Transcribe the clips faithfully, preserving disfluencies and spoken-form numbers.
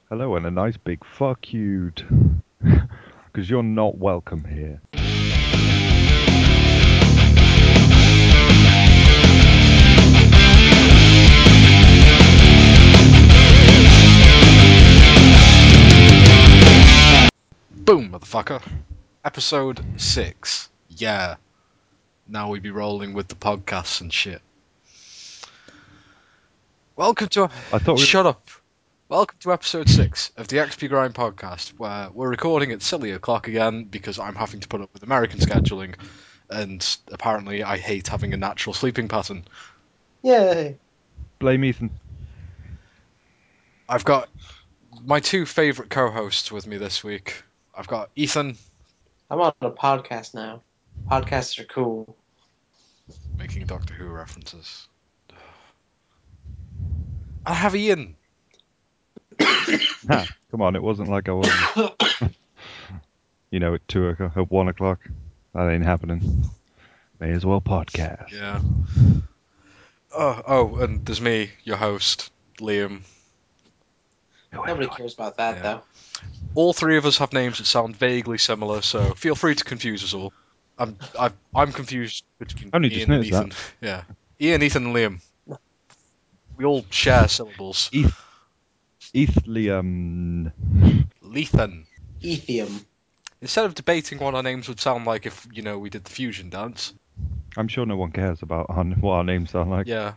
Hello and a nice big fuck you. Because you're not welcome here. Boom, motherfucker. Episode six. Yeah. Now we be rolling with the podcasts and shit. Welcome to... I thought we were... Shut up. Welcome to episode six of the X P Grind podcast, where we're recording at silly o'clock again because I'm having to put up with American scheduling, and apparently I hate having a natural sleeping pattern. Yay! Blame Ethan. I've got my two favourite co-hosts with me this week. I've got Ethan. I'm on a podcast now. Podcasts are cool. Making Doctor Who references. I have Ian. Ha, come on, it wasn't like I was. You know, at two o'clock, at one o'clock. That ain't happening. May as well podcast. Yeah. Oh, oh, and there's me, your host, Liam. Nobody cares about that, Yeah. though. All three of us have names that sound vaguely similar, so feel free to confuse us all. I'm I, I'm confused between Only Ian just and noticed Ethan. Yeah, Ian, Ethan, and Liam. We all share syllables. Eth- Ethlium. Lethan. Ethium. Instead of debating what our names would sound like if, you know, we did the fusion dance. I'm sure no one cares about our, what our names sound like. Yeah.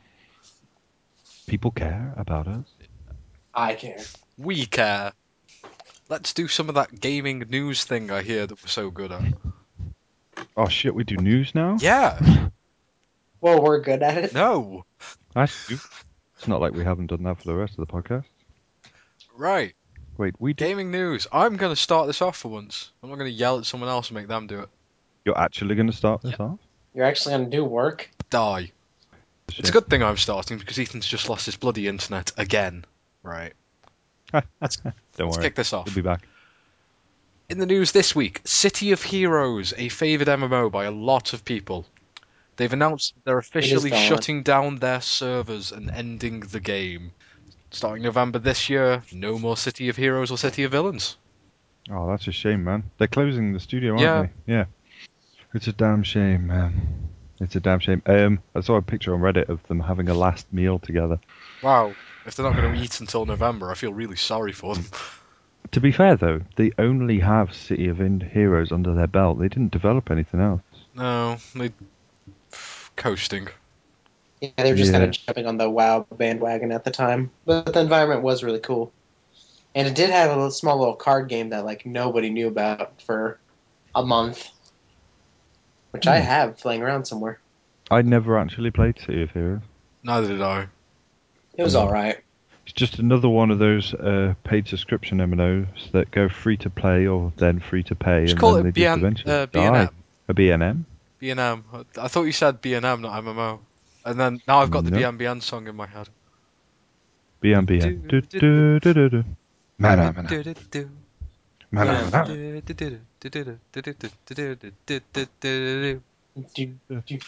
People care about us. I care. We care. Let's do some of that gaming news thing I hear that we're so good at. Oh shit, we do news now? Yeah. Well, we're good at it. No. That's new. It's not like we haven't done that for the rest of the podcast. Right. Wait, we do. Gaming news. I'm going to start this off for once. I'm not going to yell at someone else and make them do it. You're actually going to start this off? You're actually going to do work. Die. Shit. It's a good thing I'm starting because Ethan's just lost his bloody internet again. Right. Don't Let's worry. kick this off. We'll be back. In the news this week, City of Heroes, a favoured M M O by a lot of people. They've announced they're officially gone. shutting down their servers and ending the game. Starting November this year, no more City of Heroes or City of Villains. Oh, that's a shame, man. They're closing the studio, aren't Yeah. they? Yeah. It's a damn shame, man. It's a damn shame. Um, I saw a picture on Reddit of them having a last meal together. Wow. If they're not going to eat until November, I feel really sorry for them. To be fair, though, they only have City of Ind- Heroes under their belt. They didn't develop anything else. No, they... coasting. Yeah, they were just Yeah. kind of jumping on the WoW bandwagon at the time. But the environment was really cool. And it did have a little, small little card game that like nobody knew about for a month. Which I Hmm. have laying around somewhere. I never actually played City of Heroes. Neither did I. It was Hmm. alright. It's just another one of those uh, paid subscription M M Os that go free to play or then free to pay, Just and call then it they B just N, eventually uh, B N die. M. A B N M? B N M. I thought you said B N M, not M M O. And then now I've got the No. B N B N song in my head. B N B N. Do, do, do, do, do. Mana, mana. Mana, mana. Do- do-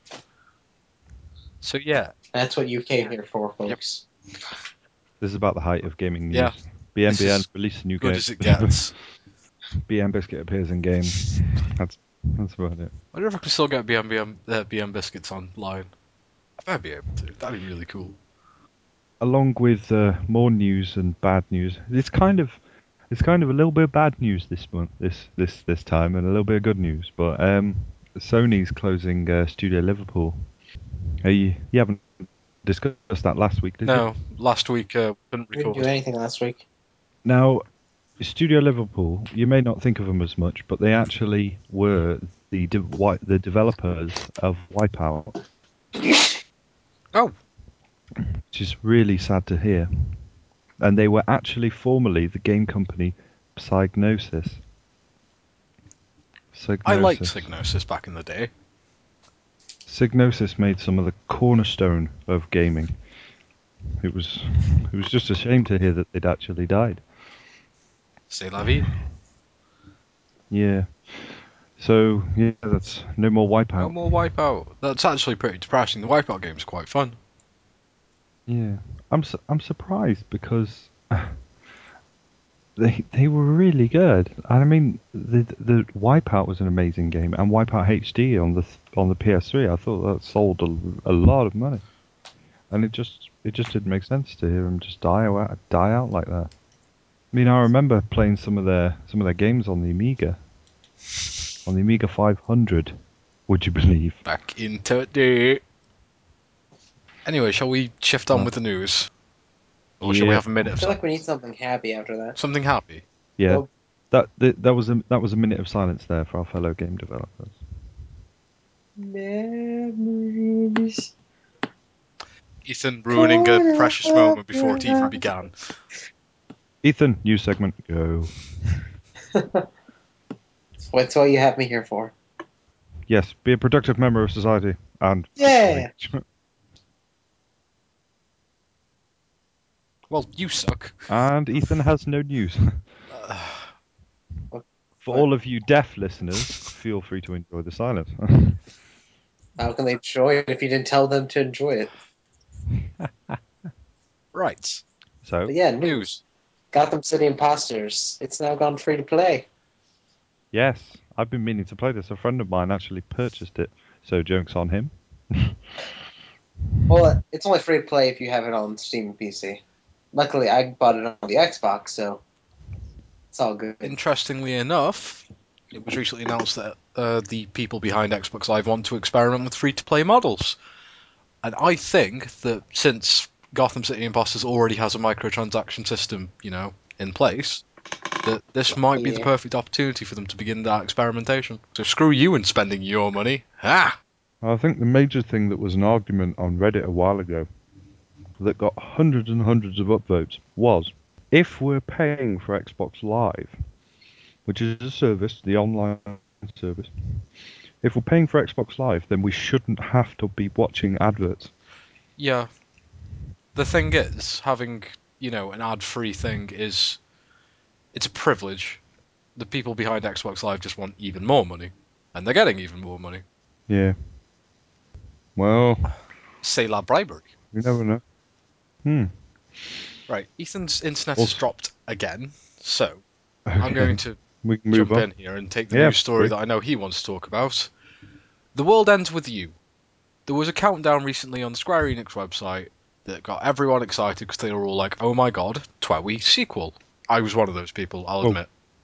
So yeah, That's what you came here for, folks. This is about the height of gaming news. Yeah. B N This B N is released a new good game. as it gets. B N Biscuit appears in game. That's that's about it. I wonder if I can still get B N B N, uh, B N biscuits online. I might be able to. That'd be really cool. Along with uh, more news and bad news, it's kind of it's kind of a little bit of bad news this month, this this this time, and a little bit of good news. But um, Sony's closing uh, Studio Liverpool. Hey, you, you haven't discussed that last week, did you? No, last week uh, couldn't We didn't do record. anything last week. Now, Studio Liverpool, you may not think of them as much, but they actually were the de- wi- the developers of Wipeout, Oh, which is really sad to hear. And they were actually formerly the game company Psygnosis. Psygnosis. I liked Psygnosis back in the day. Psygnosis made some of the cornerstone of gaming. It was it was just a shame to hear that they'd actually died. C'est la vie. Yeah. So yeah, that's no more Wipeout. No more Wipeout. That's actually pretty depressing. The Wipeout game's quite fun. Yeah, I'm su- I'm surprised because they they were really good. And I mean, the the Wipeout was an amazing game, and Wipeout H D on the on the P S three. I thought that sold a, a lot of money, and it just it just didn't make sense to hear them just die out die out like that. I mean, I remember playing some of their some of their games on the Amiga, on the Amiga five hundred. Would you believe? Back into it. Anyway, shall we shift on Oh. with the news? Or shall we Yeah. have a minute I of feel like silence? we need something happy after that. Something happy? Yeah, Well- that, that that was a that was a minute of silence there for our fellow game developers. Memories. Ethan ruining a precious moment before it even began. Ethan, news segment, go. What's what you have me here for? Yes, be a productive member of society and. Yeah. Well, you suck. And Ethan has no news. Uh, For all of you deaf listeners, feel free to enjoy the silence. How can they enjoy it if you didn't tell them to enjoy it? right. So, But yeah, news. News. Gotham City Imposters. It's now gone free to play. yes, I've been meaning to play this. A friend of mine actually purchased it, so joke's on him. Well, it's only free to play if you have it on Steam and P C. Luckily, I bought it on the Xbox, so it's all good. Interestingly enough, it was recently announced that uh, the people behind Xbox Live want to experiment with free-to-play models. And I think that since Gotham City Imposters already has a microtransaction system, you know, in place, that this might be the Yeah. perfect opportunity for them to begin that experimentation. So screw you and spending your money. Ah! I think the major thing that was an argument on Reddit a while ago that got hundreds and hundreds of upvotes was, if we're paying for Xbox Live, which is a service, the online service, if we're paying for Xbox Live, then we shouldn't have to be watching adverts. Yeah. The thing is, having, you know, an ad-free thing is... It's a privilege. The people behind Xbox Live just want even more money. And they're getting even more money. Yeah. Well, Say la bribery. you never know. Hmm. Right, Ethan's internet has Also- dropped again, so I'm going to We can move jump on. in here and take the Yeah, news story please. that I know he wants to talk about. The World Ends With You. There was a countdown recently on the Square Enix website that got everyone excited because they were all like, oh my god, Twowie sequel. I was one of those people, I'll Oh. admit.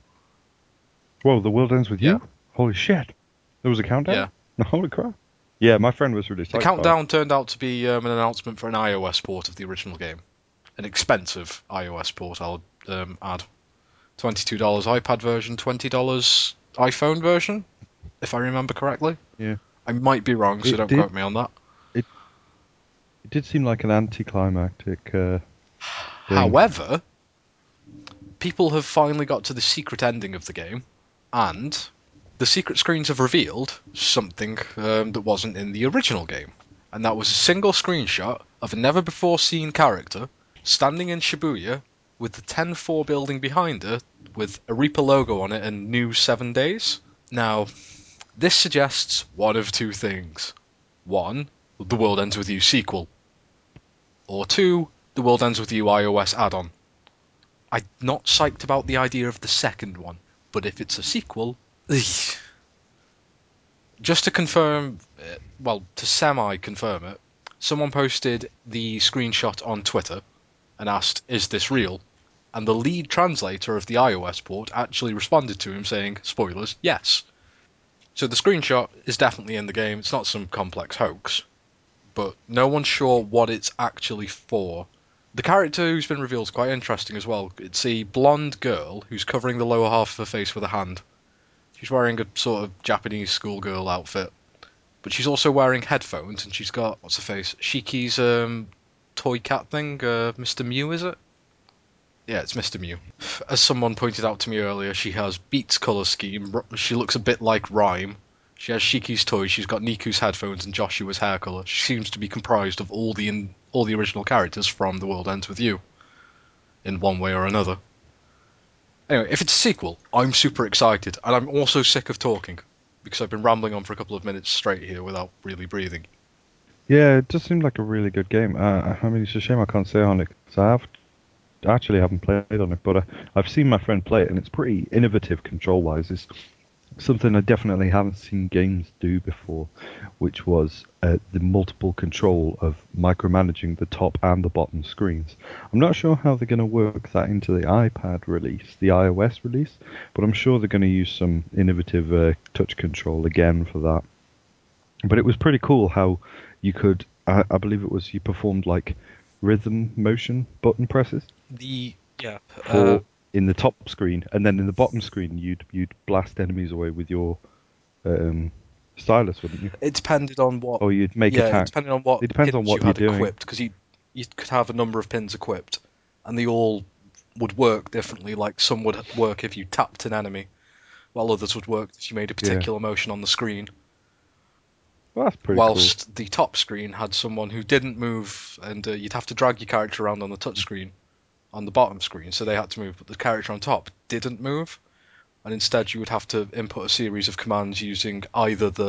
Whoa, the world ends with Yeah. you? Holy shit. There was a countdown? Yeah. Holy crap. Yeah, my friend was really The psyched. countdown turned out to be um, an announcement for an iOS port of the original game. An expensive iOS port, I'll um, add. twenty-two dollars iPad version, twenty dollars iPhone version, if I remember correctly. Yeah. I might be wrong, so It don't did- quote me on that. It did seem like an anticlimactic uh, thing. However, people have finally got to the secret ending of the game, and the secret screens have revealed something um, that wasn't in the original game. And that was a single screenshot of a never-before-seen character standing in Shibuya with the ten four building behind her with a Reaper logo on it and new seven days. Now, this suggests one of two things. One, The World Ends With You sequel. Or two, The World Ends With You iOS add-on. I'm not psyched about the idea of the second one, but if it's a sequel... Just to confirm, uh, well, to semi-confirm it, someone posted the screenshot on Twitter and asked, is this real? And the lead translator of the iOS port actually responded to him saying, spoilers, yes. So the screenshot is definitely in the game, it's not some complex hoax, but no one's sure what it's actually for. The character who's been revealed is quite interesting as well. It's a blonde girl who's covering the lower half of her face with a hand. She's wearing a sort of Japanese schoolgirl outfit, but she's also wearing headphones, and she's got, what's her face, Shiki's um, toy cat thing, uh, Mister Mew, is it? Yeah, it's Mister Mew. As someone pointed out to me earlier, she has Beats colour scheme, R- she looks a bit like Rhyme. She has Shiki's toy, she's got Niku's headphones and Joshua's hair colour. She seems to be comprised of all the in- all the original characters from The World Ends With You, in one way or another. Anyway, if it's a sequel, I'm super excited, and I'm also sick of talking, because I've been rambling on for a couple of minutes straight here without really breathing. Yeah, it does seem like a really good game. Uh, I mean, it's a shame I can't say on it, because I have actually haven't played on it, but uh, I've seen my friend play it, and it's pretty innovative control-wise. It's something I definitely haven't seen games do before, which was uh, the multiple control of micromanaging the top and the bottom screens. I'm not sure how they're going to work that into the iPad release, the iOS release, but I'm sure they're going to use some innovative uh, touch control again for that. But it was pretty cool how you could, I, I believe it was, you performed like rhythm motion button presses The yeah. for Uh, in the top screen, and then in the bottom screen you'd you'd blast enemies away with your um, stylus, wouldn't you? it depended on what. Or you'd make yeah, it attack. depended on what It depends pins on what you had you're doing. equipped, because you you could have a number of pins equipped, and they all would work differently. Like some would work if you tapped an enemy, while others would work if you made a particular motion on the screen. Well, that's pretty Whilst the top screen had someone who didn't move, and uh, you'd have to drag your character around on the touch screen, on the bottom screen, so they had to move, but the character on top didn't move, and instead you would have to input a series of commands using either the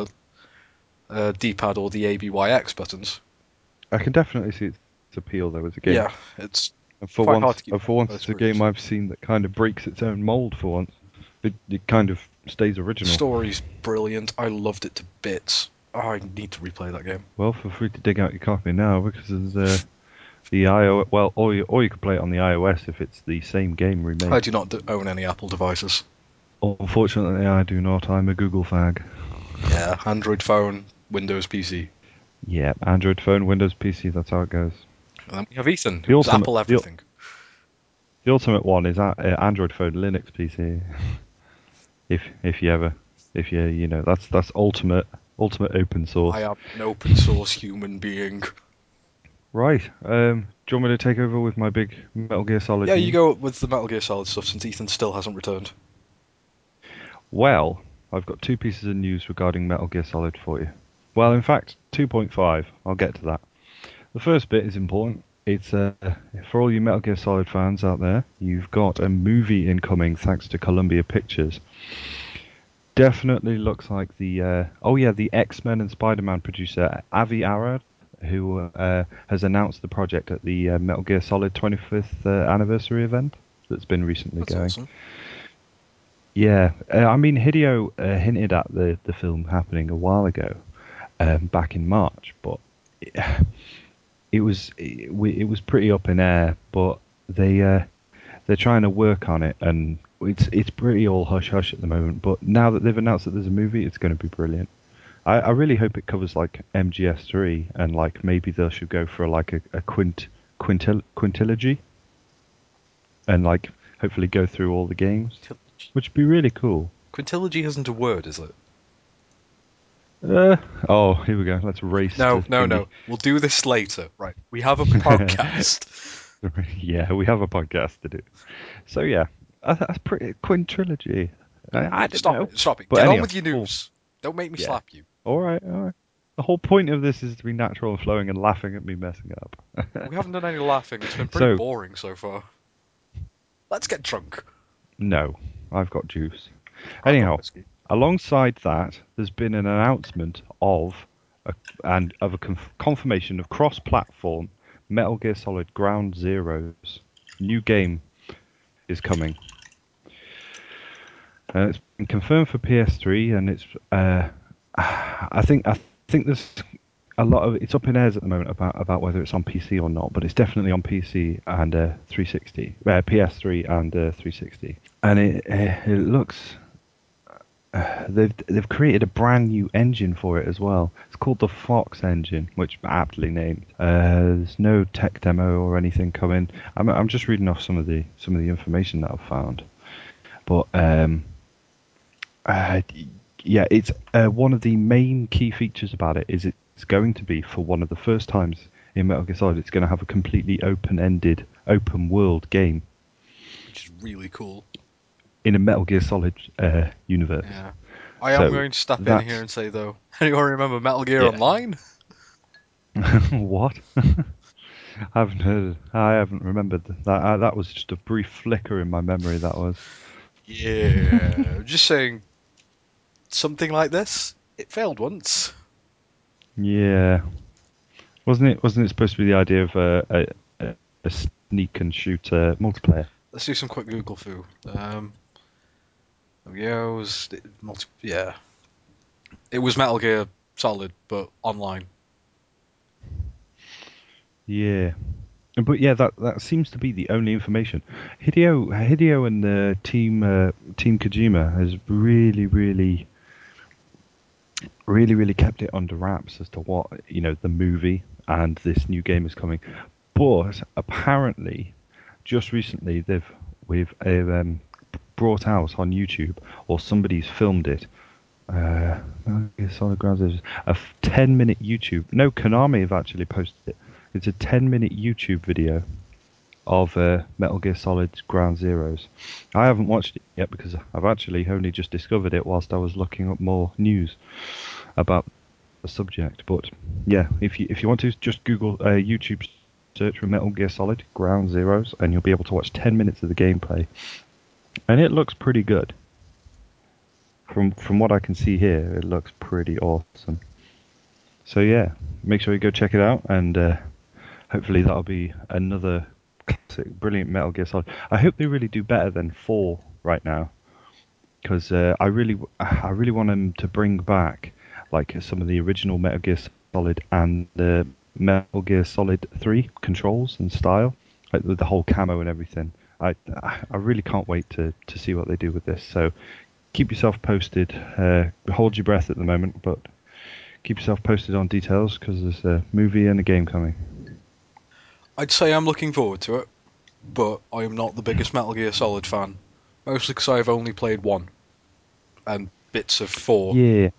uh, D-pad or the A B Y X buttons. cool. I can definitely see its appeal though as a game. Yeah, it's And for quite once, hard to keep and for once, both it's a screens. game I've seen that kind of breaks its own mold. For once, it it kind of stays the original. story's brilliant. I loved it to bits. Oh, I need to replay that game. Well, feel free to dig out your copy now because there's uh, the iOS. Well, or you, or you could play it on the iOS if it's the same game remade. I do not d- own any Apple devices. Unfortunately, I do not. I'm a Google fag. Yeah, Android phone, Windows P C. Yeah, Android phone, Windows P C. That's how it goes. And then we have Ethan, The who's ultimate- Apple the- everything. The ultimate one is a- uh, Android phone, Linux P C. if if you ever, if you you know that's that's ultimate ultimate open source. I am an open source human being. Right. Um, do you want me to take over with my big Metal Gear Solid? Yeah, you news? go with the Metal Gear Solid stuff since Ethan still hasn't returned. Well, I've got two pieces of news regarding Metal Gear Solid for you. Well, in fact, two point five. I'll get to that. The first bit is important. It's uh, for all you Metal Gear Solid fans out there, you've got a movie incoming thanks to Columbia Pictures. Definitely looks like the uh, oh yeah, the X-Men and Spider-Man producer Avi Arad, who uh, has announced the project at the uh, Metal Gear Solid twenty-fifth uh, anniversary event that's been recently That's going. awesome. Yeah, uh, I mean Hideo uh, hinted at the the film happening a while ago, um, back in March, but it, it was it, it was pretty up in air. But they uh, they're trying to work on it, and it's it's pretty all hush hush at the moment. But now that they've announced that there's a movie, it's going to be brilliant. I, I really hope it covers like M G S three, and like maybe they should go for like a, a quint quintil quintilogy, and like hopefully go through all the games, which would be really cool. Quintilogy isn't a word, is it? Uh, oh, here we go. Let's race. No, to no, thingy. no. We'll do this later. Right. We have a podcast. Yeah, we have a podcast to do. So yeah, uh, that's pretty quintrilogy. I, I don't Stop know. it. Stop it. But Get anyhow, on with your news. Don't make me Yeah. slap you. All right, all right. The whole point of this is to be natural and flowing and laughing at me messing up. We haven't done any laughing. It's been pretty So- boring so far. Let's get drunk. No, I've got juice. I've got Anyhow, whiskey. alongside that, there's been an announcement of a, and of a conf- confirmation of cross-platform Metal Gear Solid Ground Zeroes. New game is coming. Uh, it's been confirmed for P S three, and it's. Uh, I think I think there's a lot of it's up in airs at the moment about about whether it's on P C or not, but it's definitely on P C and uh, three sixty, uh, P S three and uh, three sixty, and it uh, it looks. Uh, they've they've created a brand new engine for it as well. It's called the Fox engine, which aptly named. Uh, there's no tech demo or anything coming. I'm I'm just reading off some of the some of the information that I've found, but um, uh, yeah, it's uh, one of the main key features about it is it's going to be for one of the first times in Metal Gear Solid. It's going to have a completely open-ended, open-world game Which is really cool. in a Metal Gear Solid uh, universe. Yeah. I am So, going to step in that's- here and say, though, anyone remember Metal Gear Yeah. Online? What? I haven't heard. I haven't remembered that. Uh, that was just a brief flicker in my memory. That was. Yeah. Just saying, something like this, it failed once. Yeah. Wasn't it? Wasn't it supposed to be the idea of a a, a, a sneak and shoot uh, multiplayer. Let's do some quick Google foo. Um, yeah, it was multi- yeah, it was Metal Gear Solid, but online. Yeah. But yeah, that that seems to be the only information. Hideo Hideo and the team uh, Team Kojima has really, really, really, really kept it under wraps as to what you know the movie and this new game is coming. But apparently, just recently they've we've uh, um, brought out on YouTube, or somebody's filmed it. Uh, Solid Grounds is a ten minute YouTube. No, Konami have actually posted it. It's a ten minute YouTube video of uh, Metal Gear Solid Ground Zeroes. I haven't watched it yet because I've actually only just discovered it whilst I was looking up more news about the subject. But yeah, if you if you want to, just Google uh, YouTube search for Metal Gear Solid Ground Zeroes, and you'll be able to watch ten minutes of the gameplay, and it looks pretty good. From from what I can see here, it looks pretty awesome. So yeah, make sure you go check it out, and uh, hopefully that'll be another classic, brilliant Metal Gear Solid. I hope they really do better than four right now, because uh, I really I really want them to bring back like some of the original Metal Gear Solid and the Metal Gear Solid three controls and style, like with the whole camo and everything. I I really can't wait to to see what they do with this. So keep yourself posted. Uh, hold your breath at the moment, but keep yourself posted on details because there's a movie and a game coming. I'd say I'm looking forward to it, but I am not the biggest Metal Gear Solid fan, mostly because I've only played one and bits of four. Yeah.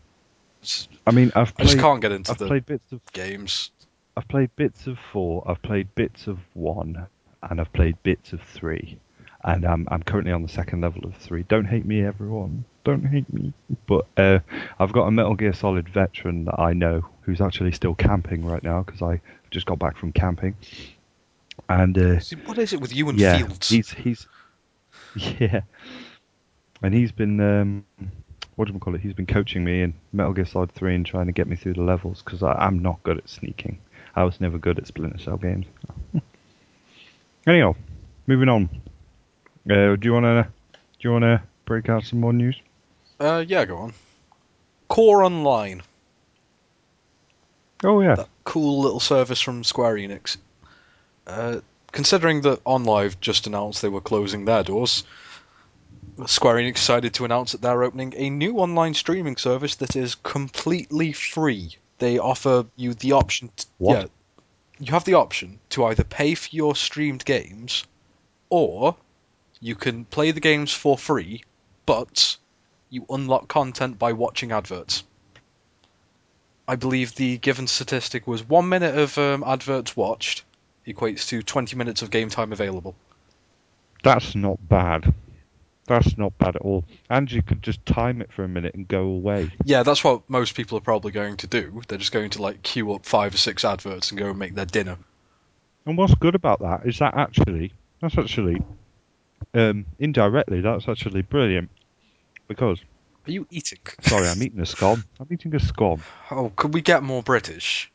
I mean, I've I just played. can't get into I've the played bits of. games. I've played bits of four. I've played bits of one, and I've played bits of three, and I'm I'm currently on the second level of three. Don't hate me, everyone. Don't hate me. But uh, I've got a Metal Gear Solid veteran that I know who's actually still camping right now because I just got back from camping. And uh, See, what is it with you and yeah, fields? he's he's yeah, and he's been um, what do we call it? He's been coaching me in Metal Gear Solid three and trying to get me through the levels because I'm not good at sneaking. I was never good at Splinter Cell games. Anyhow, moving on. Uh, do you wanna do you wanna break out some more news? Uh, yeah, go on. Core Online. Oh yeah. That cool little service from Square Enix. Uh, considering that OnLive just announced they were closing their doors, Square Enix decided to announce that they're opening a new online streaming service that is completely free. They offer you the option. To, What? Yeah, you have the option to either pay for your streamed games, or you can play the games for free, but you unlock content by watching adverts. I believe the given statistic was one minute of um, adverts watched equates to twenty minutes of game time available. That's not bad. That's not bad at all. And you could just time it for a minute and go away. Yeah, that's what most people are probably going to do. They're just going to like queue up five or six adverts and go and make their dinner. And what's good about that is that actually, that's actually, um, indirectly, that's actually brilliant. Because, Are you eating? sorry, I'm eating a scone. I'm eating a scone. Oh, could we get more British?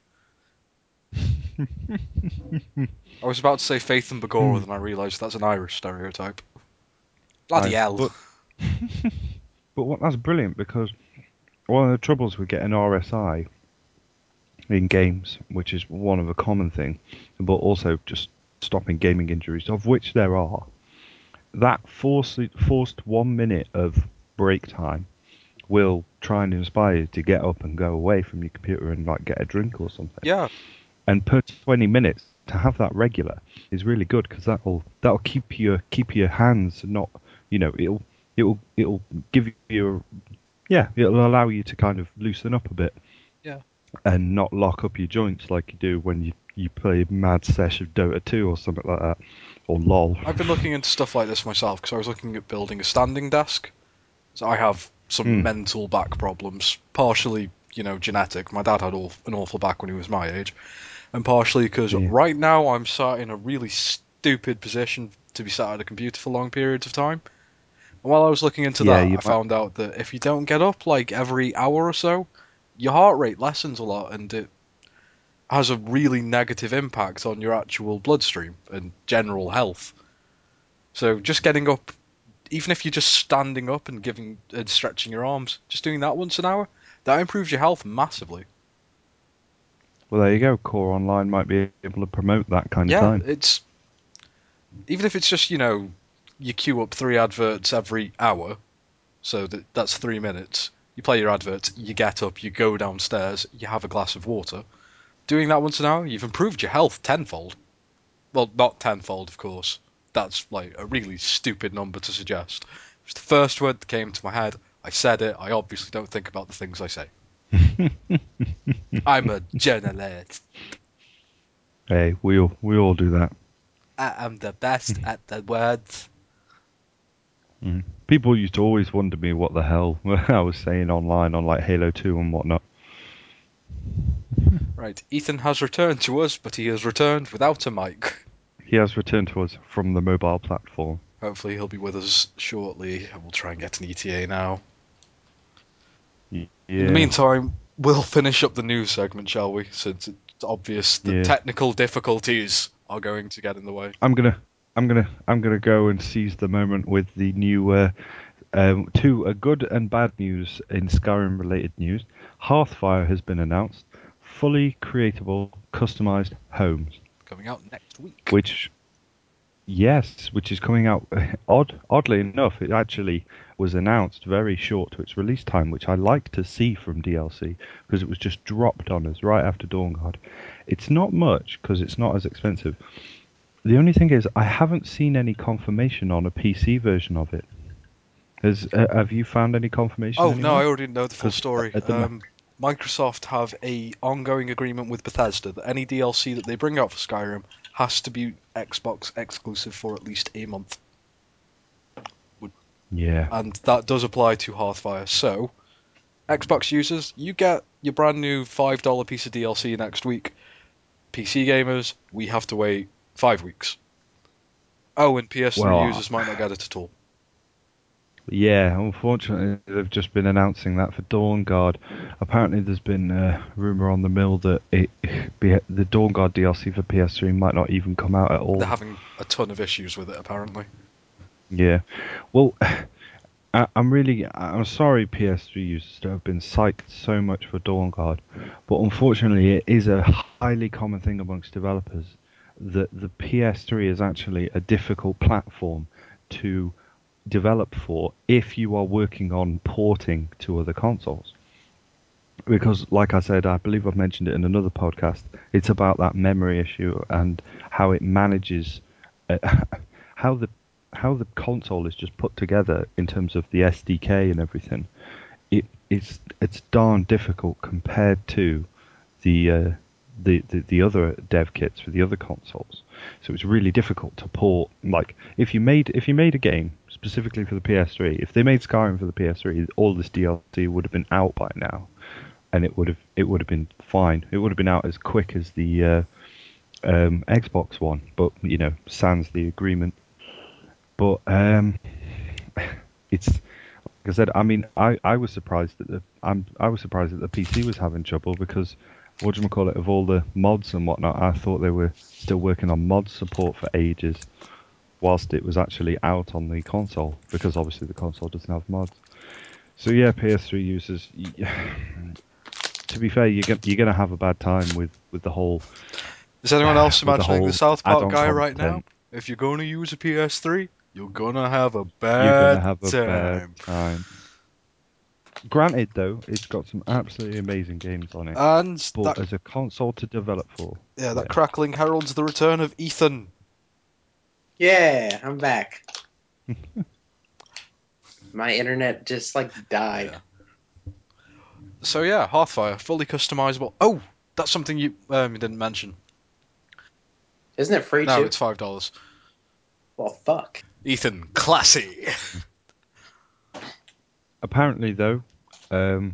I was about to say Faith and Begora, Hmm. then I realised that's an Irish stereotype. Bloody Right, hell. But, but what, that's brilliant because one of the troubles with getting R S I in games, which is one of a common thing, but also just stopping gaming injuries, of which there are, that forced, forced one minute of break time will try and inspire you to get up and go away from your computer and like get a drink or something. Yeah. And per twenty minutes to have that regular is really good because that'll that'll keep your keep your hands not, you know, it'll it'll it'll give you a, yeah, it'll allow you to kind of loosen up a bit. Yeah. And not lock up your joints like you do when you you play a mad sesh of Dota two or something like that, or LOL. I've been looking into stuff like this myself because I was looking at building a standing desk. So I have some Mm. mental back problems, partially, you know, genetic. My dad had all, an awful back when he was my age, and partially because Yeah. right now I'm sat in a really stupid position to be sat at a computer for long periods of time. And while I was looking into Yeah, that, you I might- found out that if you don't get up like every hour or so, your heart rate lessens a lot, and it has a really negative impact on your actual bloodstream and general health. So just getting up, even if you're just standing up and giving and stretching your arms, just doing that once an hour, that improves your health massively. Well, there you go. Core Online might be able to promote that kind Yeah, of time. it's even if it's just, you know, you queue up three adverts every hour, so that that's three minutes. You play your adverts, you get up, you go downstairs, you have a glass of water. Doing that once an hour, you've improved your health tenfold. Well, not tenfold, of course. That's like a really stupid number to suggest. It was the first word that came to my head. I said it. I obviously don't think about the things I say. I'm a journalist. Hey, we all we all do that. I am the best at the words. Mm. People used to always wonder me what the hell I was saying online on like Halo two and whatnot. Right, Ethan has returned to us, but he has returned without a mic. He has returned to us from the mobile platform. Hopefully he'll be with us shortly. We'll try and get an E T A now. Yeah. In the meantime, we'll finish up the news segment, shall we? Since it's obvious that Yeah. technical difficulties are going to get in the way. I'm gonna, I'm gonna, I'm gonna go and seize the moment with the new uh, um, two uh, good and bad news in Skyrim-related news. Hearthfire has been announced, fully creatable, customized homes. Coming out next week. Which, yes, which is coming out. Odd, oddly enough, it actually was announced very short to its release time, which I like to see from D L C because it was just dropped on us right after Dawnguard. It's not much because it's not as expensive. The only thing is, I haven't seen any confirmation on a P C version of it. Has uh, have you found any confirmation? Oh, anywhere? no, I already know the full 'Cause story. at the mo- Um, Microsoft have a ongoing agreement with Bethesda that any D L C that they bring out for Skyrim has to be Xbox exclusive for at least a month. Yeah. And that does apply to Hearthfire. So, Xbox users, you get your brand new five dollar piece of D L C next week. P C gamers, we have to wait five weeks. Oh, and P S three Well, users might not get it at all. Yeah, unfortunately, they've just been announcing that for Dawnguard. Apparently, there's been a rumour on the mill that it, be, the Dawnguard D L C for P S three might not even come out at all. They're having a ton of issues with it, apparently. Yeah, well, I, I'm really, I'm sorry, P S three users to have been psyched so much for Dawnguard, but unfortunately, it is a highly common thing amongst developers that the P S three is actually a difficult platform to develop for if you are working on porting to other consoles. Because, like I said, I believe I've mentioned it in another podcast, it's about that memory issue and how it manages, uh, how the how the console is just put together in terms of the S D K and everything. It it's it's darn difficult compared to the uh, the, the the other dev kits for the other consoles. So it's really difficult to port. Like if you made if you made a game specifically for the P S three, if they made Skyrim for the P S three, all this D L C would have been out by now, and it would have it would have been fine. It would have been out as quick as the uh, um, Xbox One. But you know, sans the agreement. But um, it's like I said. I mean, I, I was surprised that the I'm I was surprised that the P C was having trouble because what do you call it? Of all the mods and whatnot, I thought they were still working on mod support for ages, whilst it was actually out on the console because obviously the console doesn't have mods. So yeah, P S three users. To be fair, you're gonna, you're gonna have a bad time with, with the whole. Is anyone else with the imagining the, whole South Park add-on guy right now? content. If you're going to use a P S three, you're gonna have a bad You're gonna have a time. bad time. Granted, though, it's got some absolutely amazing games on it. And But that, as a console to develop for, yeah, that crackling heralds the return of Ethan. Yeah, I'm back. My internet just like died. Yeah. So yeah, Hearthfire, fully customizable. Oh, that's something you um, you didn't mention. Isn't it free No, too? it's five dollars. Well, fuck. Ethan, classy. Apparently, though, um,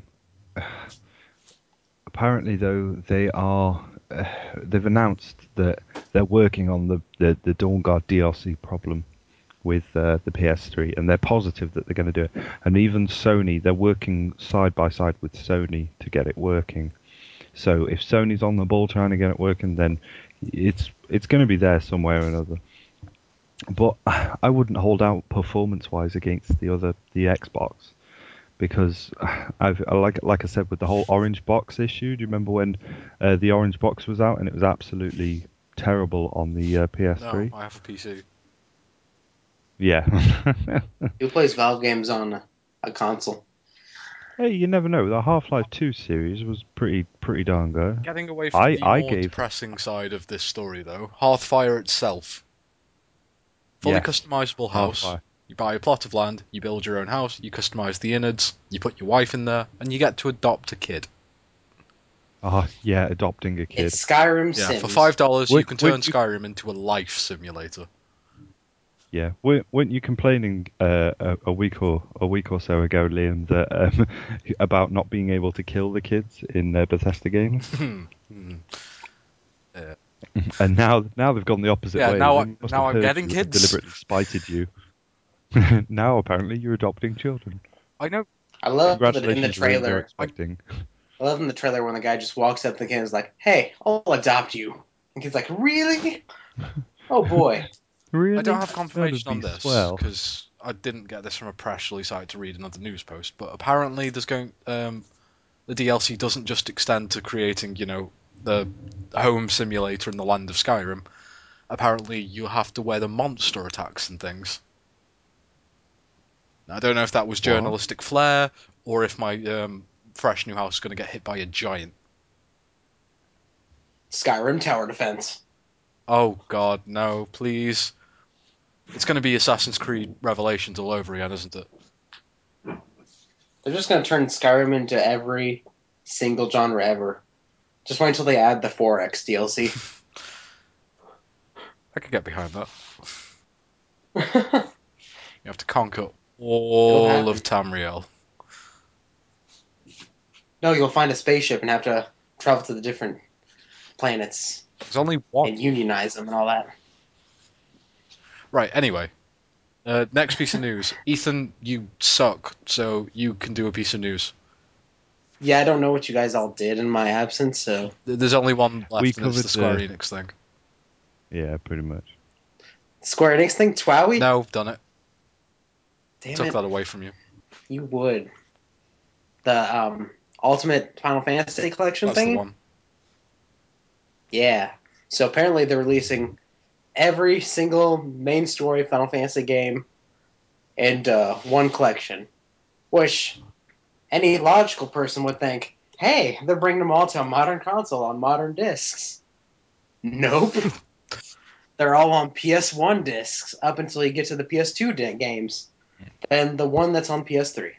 apparently though they are uh, they've announced that they're working on the the, the Dawnguard D L C problem with uh, the P S three, and they're positive that they're going to do it. And even Sony, they're working side by side with Sony to get it working. So if Sony's on the ball trying to get it working, then it's it's going to be there somewhere or another. But I wouldn't hold out performance-wise against the other the Xbox, because I've like like I said with the whole orange box issue. Do you remember when uh, the orange box was out and it was absolutely terrible on the uh, P S three? No, I have a P C. Yeah. Who plays Valve games on a, a console? Hey, you never know. The Half-Life two series was pretty pretty darn good. Getting away from I the I more gave depressing side of this story, though, Hearthfire itself. Fully Yes. customizable house. Half-Life. You buy a plot of land, you build your own house, you customize the innards, you put your wife in there, and you get to adopt a kid. Oh yeah, adopting a kid. It's Skyrim Yeah, Sims. for five dollars you Would- can turn would you- Skyrim into a life simulator. Yeah, weren't, weren't you complaining uh, a, a week or a week or so ago, Liam, that um, about not being able to kill the kids in uh, Bethesda games? Hmm. And now now they've gone the opposite Yeah, way. now They I- must now have I'm heard getting you and kids. deliberately spited you. Now apparently you're adopting children. I know. I love that in the Congratulations, Liam, they're trailer. expecting. I love in the trailer when the guy just walks up to the kid and is like, "Hey, I'll adopt you." And the kid's like, "Really? Oh boy." Really? I don't have That'd confirmation on be this swell. because I didn't get this from a press release I had to read another news post. But apparently, there's going um, the D L C doesn't just extend to creating, you know, the home simulator in the land of Skyrim. Apparently, you have to wear the monster attacks and things. Now, I don't know if that was journalistic flair or if my um, fresh new house is going to get hit by a giant. Skyrim tower defense. Oh God, no! Please. It's going to be Assassin's Creed Revelations all over again, isn't it? They're just gonna turn Skyrim into every single genre ever. Just wait until they add the four X D L C. I could get behind that. No, You have to conquer all happen. of Tamriel. you'll find a spaceship and have to travel to the different planets There's only one. and unionize them and all that. Right, anyway. Uh, next piece of news. Ethan, you suck, so you can do a piece of news. Yeah, I don't know what you guys all did in my absence, so Th- There's only one left, We and it's the covered Square the- Enix thing. Yeah, pretty much. Square Enix thing, Twowie? No, done it. Damn Took it, that away from you. you would. The um, Ultimate Final Fantasy Collection That's thing? the one. Yeah. So apparently they're releasing every single main story Final Fantasy game in uh, one collection. Which any logical person would think, hey, they're bringing them all to a modern console on modern discs. Nope. They're all on P S one discs up until you get to the P S two di- games. And the one that's on P S three.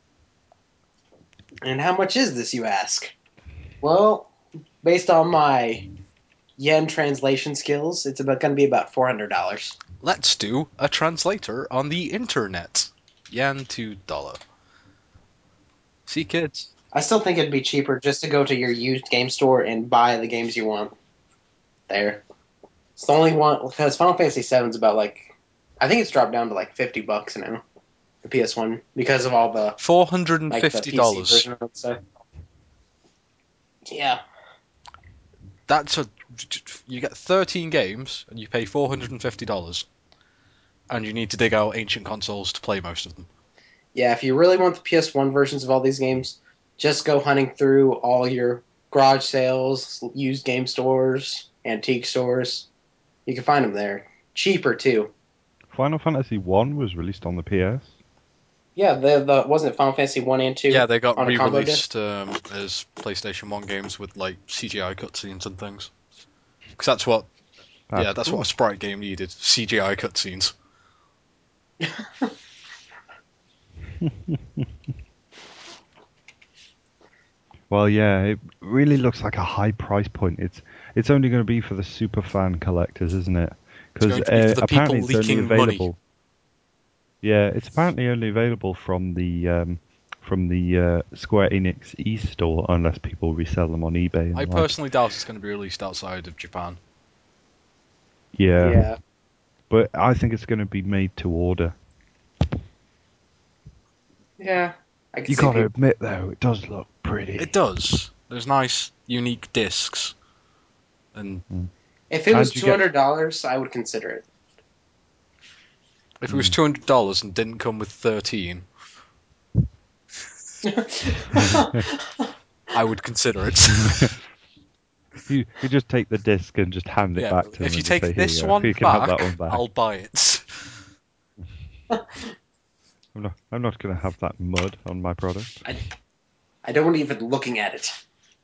And how much is this, you ask? Well, based on my yen translation skills, it's about going to be about four hundred dollars. Let's do a translator on the internet. Yen to dollar. See, kids? I still think it'd be cheaper just to go to your used game store and buy the games you want. There. It's the only one, because Final Fantasy seven's about like, I think it's dropped down to like fifty bucks now, the P S one, because of all the, four hundred like, the fifty P C dollars. version of the stuff. Yeah. That's a. You get thirteen games, and you pay four hundred fifty dollars. And you need to dig out ancient consoles to play most of them. Yeah, if you really want the P S one versions of all these games, just go hunting through all your garage sales, used game stores, antique stores. You can find them there. Cheaper, too. Final Fantasy one was released on the P S. Yeah, the, the wasn't it Final Fantasy one and two? Yeah, they got on a combo disc? re-released um, as PlayStation one games with like C G I cutscenes and things. Because that's what, That's yeah, that's cool. what a sprite game needed: C G I cutscenes. Well, yeah, it really looks like a high price point. It's it's only going to be for the super fan collectors, isn't it? Because going to be for uh, the people apparently it's only leaking money. available. Yeah, it's apparently only available from the um, from the uh, Square Enix e-store, unless people resell them on eBay. And I like. personally doubt it's going to be released outside of Japan. Yeah, Yeah. but I think it's going to be made to order. Yeah. I can You see got to people- admit, though, it does look pretty. It does. There's nice unique discs. And If it was And you two hundred dollars, I would consider it. if it was Hmm. two hundred dollars and didn't come with thirteen, I would consider it. you you just take the disc and just hand it Yeah, back to them if you and just take say, "Here this you go. one You can have back, that one back." I'll buy it. I'm not I'm not going to have that mud on my product. I don't want even looking at it.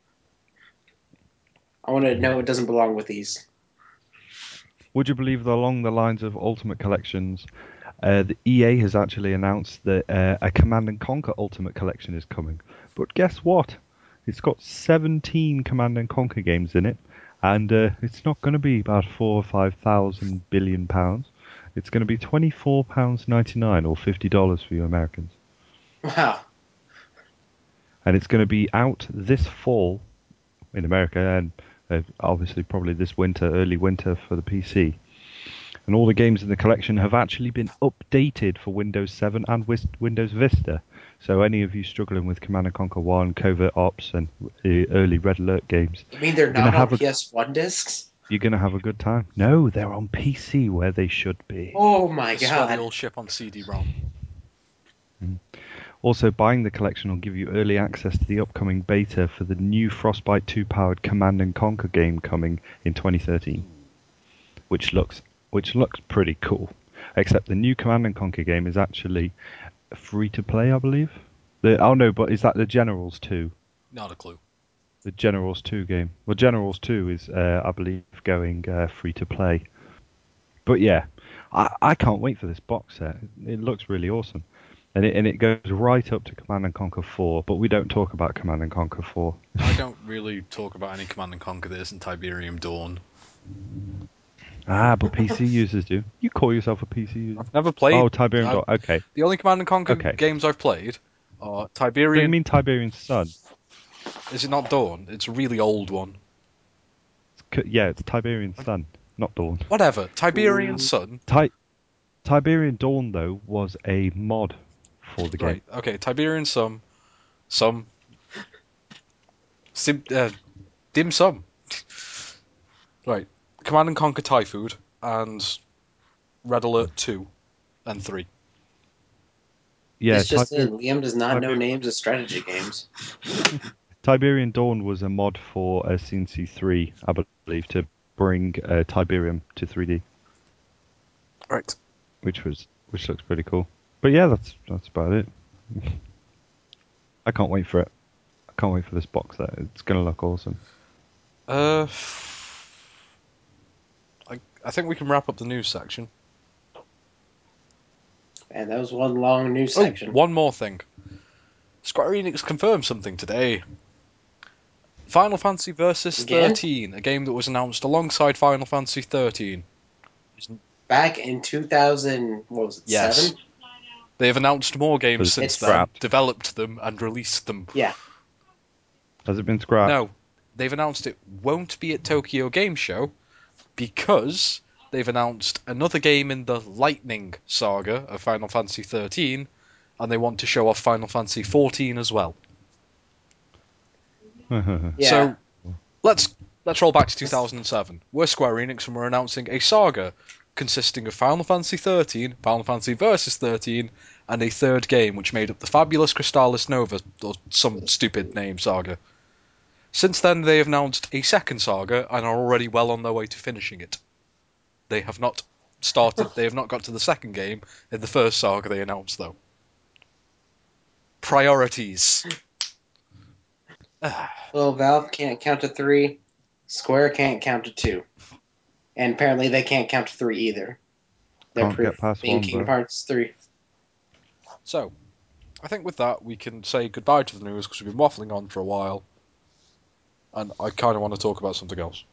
I want to know it doesn't belong with these. Would you believe that along the lines of Ultimate Collections, uh, the E A has actually announced that uh, a Command and Conquer Ultimate Collection is coming. But guess what? It's got seventeen Command and Conquer games in it, and uh, it's not going to be about four or five thousand billion pounds. It's going to be twenty-four pounds ninety-nine or fifty dollars for you Americans, Wow. and it's going to be out this fall in America and uh, obviously probably this winter, early winter for the P C. And all the games in the collection have actually been updated for Windows seven and Wis- Windows Vista. So any of you struggling with Command and Conquer one, Covert Ops, and uh, early Red Alert games, You mean they're You're gonna not on have a- P S one discs? you're going to have a good time. No, they're on P C where they should be. Oh my I swear they all god. ship on C D ROM. Also, buying the collection will give you early access to the upcoming beta for the new Frostbite two powered Command and Conquer game coming in twenty thirteen, which looks which looks pretty cool. Except the new Command and Conquer game is actually free to play, I believe. The, oh no, but is that the Generals two? Not a clue. The Generals two game. Well, Generals two is, uh, I believe, going uh, free to play. But yeah, I, I can't wait for this box set. It looks really awesome. And it, and it goes right up to Command and Conquer four, but we don't talk about Command and Conquer four. I don't really talk about any Command and Conquer that isn't Tiberium Dawn. Ah, but P C users do. You call yourself a P C user? I've never played. Oh, Tiberium I've- Dawn. Okay. The only Command and Conquer Okay. games I've played are Don't you Tiberium. mean Tiberian Sun? Is it not Dawn? It's a really old one. C- Yeah, it's Tiberian Sun, not Dawn. Whatever. Tiberian Ooh. Sun. Ti- Tiberian Dawn, though, was a mod for the game. Right. Okay. Tiberian Sun. Some. Sim, uh, dim sum. Right. Command and Conquer Typhoon and Red Alert two and three. Yeah, it's just Tiber- in. Liam does not know Tiber- names of strategy games. Tiberian Dawn was a mod for uh, C N C three, I believe, to bring uh, Tiberium to three D, Right. which was which looks pretty cool. But yeah, that's that's about it. I can't wait for it. I can't wait for this box set. It's gonna look awesome. Uh. I I think we can wrap up the news section. And that was one long news Oh, section. one more thing. Square Enix confirmed something today. Final Fantasy Versus Again? thirteen, a game that was announced alongside Final Fantasy thirteen. Back in two thousand, what was it, Yes. seven? They have announced more games It's since then, scrapped. developed them, and released them. Yeah. Has it been scrapped? No, they've announced it won't be at Tokyo Game Show because they've announced another game in the Lightning saga of Final Fantasy thirteen, and they want to show off Final Fantasy fourteen as well. Yeah. So let's let's roll back to two thousand seven. We're Square Enix and we're announcing a saga consisting of Final Fantasy thirteen, Final Fantasy Versus thirteen, and a third game which made up the Fabulous Crystallis Nova, or some stupid name saga. Since then, they have announced a second saga and are already well on their way to finishing it. They have not started. They have not got to the second game in the first saga they announced, though. Priorities. Well, Valve can't count to three. Square can't count to two. And apparently they can't count to three either. They're Can't proof get past being one, Kingdom bro. Hearts three. So, I think with that we can say goodbye to the news because we've been waffling on for a while, and I kind of want to talk about something else.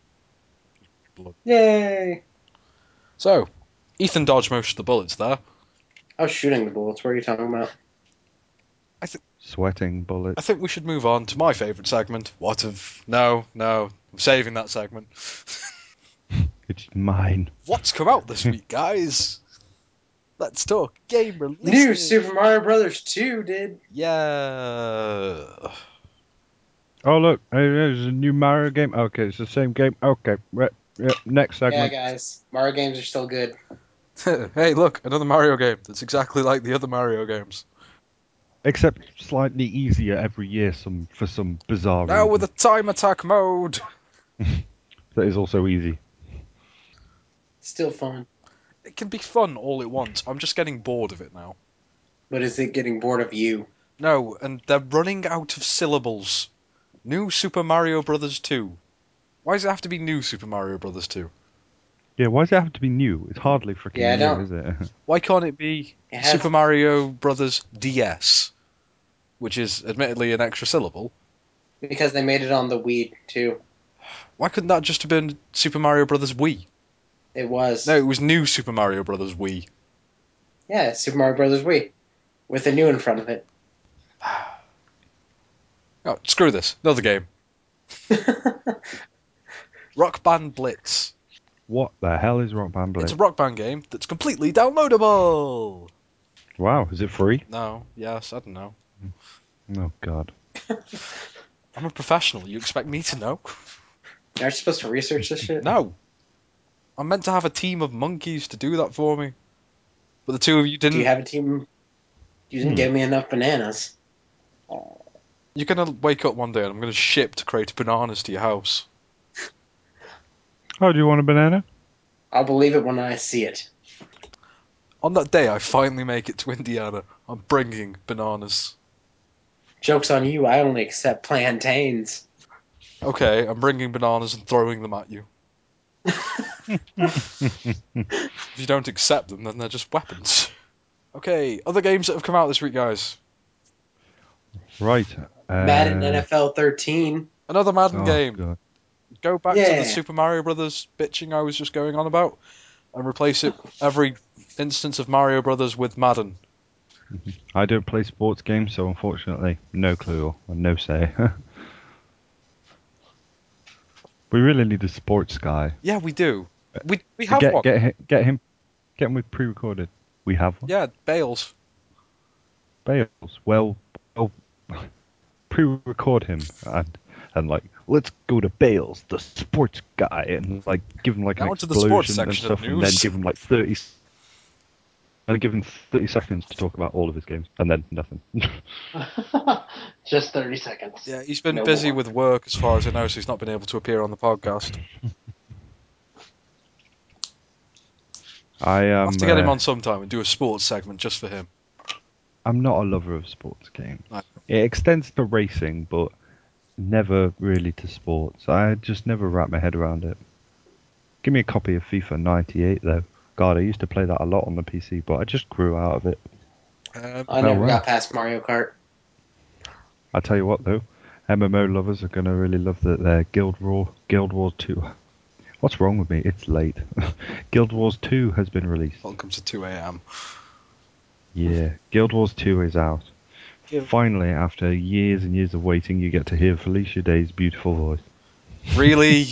Yay! So, Ethan dodged most of the bullets there. I was shooting the bullets. What are you talking about? Sweating bullets. I think we should move on to my favourite segment. What of... No, no, I'm saving that segment. It's mine. What's come out this week, guys? Let's talk game releases. New Super Mario Brothers two, did. Yeah. Oh look, hey, there's a new Mario game. Okay, it's the same game. Okay, right, yeah, next Yeah, segment. guys, Mario games are still good. Hey, look, another Mario game that's exactly like the other Mario games. Except slightly easier every year, some for some bizarre Now reason. with a time attack mode. That is also easy. Still fun. It can be fun all it wants. I'm just getting bored of it now. But is it getting bored of you? No, and they're running out of syllables. New Super Mario Brothers two. Why does it have to be New Super Mario Brothers two? Yeah, why does it have to be new? It's hardly freaking Yeah, I new, don't- is it? Why can't it be It has- Super Mario Brothers D S? Which is admittedly an extra syllable. Because they made it on the Wii too. Why couldn't that just have been Super Mario Brothers Wii? It was. No, it was New Super Mario Brothers Wii. Yeah, it's Super Mario Brothers Wii, with a new in front of it. Oh, screw this. Another game. Rock Band Blitz. What the hell is Rock Band Blitz? It's a Rock Band game that's completely downloadable. Wow, is it free? No, yes, I don't know. Oh god. I'm a professional. You expect me to know? Aren't you supposed to research this shit? No. I'm meant to have a team of monkeys to do that for me. But the two of you didn't. Do you have a team? You didn't Hmm. give me enough bananas. You're gonna wake up one day and I'm gonna ship to crate bananas to your house. Oh, do you want a banana? I'll believe it when I see it. On that day, I finally make it to Indiana. I'm bringing bananas. Joke's on you, I only accept plantains. Okay, I'm bringing bananas and throwing them at you. If you don't accept them, then they're just weapons. Okay, other games that have come out this week, guys. Right. Uh, Madden N F L thirteen. Another Madden oh, game. God. Go back to Yeah. the Super Mario Brothers bitching I was just going on about, and replace it every instance of Mario Brothers with Madden. I don't play sports games, so unfortunately, no clue or no say. We really need a sports guy. Yeah, we do. We we have get, one. Get, hi- get him, get him with pre-recorded. We have one. Yeah, Bales. Bales. Well, well, pre-record him and and like let's go to Bales, the sports guy, and like give him like an Now onto the explosion sports and section of stuff, and then news. give him like thirty. s- And give him thirty seconds to talk about all of his games, and then nothing. Just thirty seconds. Yeah, he's been No busy more. with work as far as I know, so he's not been able to appear on the podcast. I am. I'll have to get him uh, on sometime and do a sports segment just for him. I'm not a lover of sports games. No. It extends to racing, but never really to sports. I just never wrap my head around it. Give me a copy of FIFA ninety-eight, though. God, I used to play that a lot on the P C, but I just grew out of it. Um, I Oh, never wow. got past Mario Kart. I tell you what, though, M M O lovers are gonna really love that their Guild War Guild Wars two. What's wrong with me? It's late. Guild Wars two has been released. welcome to two a.m. Yeah, Guild Wars two is out. Give- Finally, after years and years of waiting, you get to hear Felicia Day's beautiful voice. Really?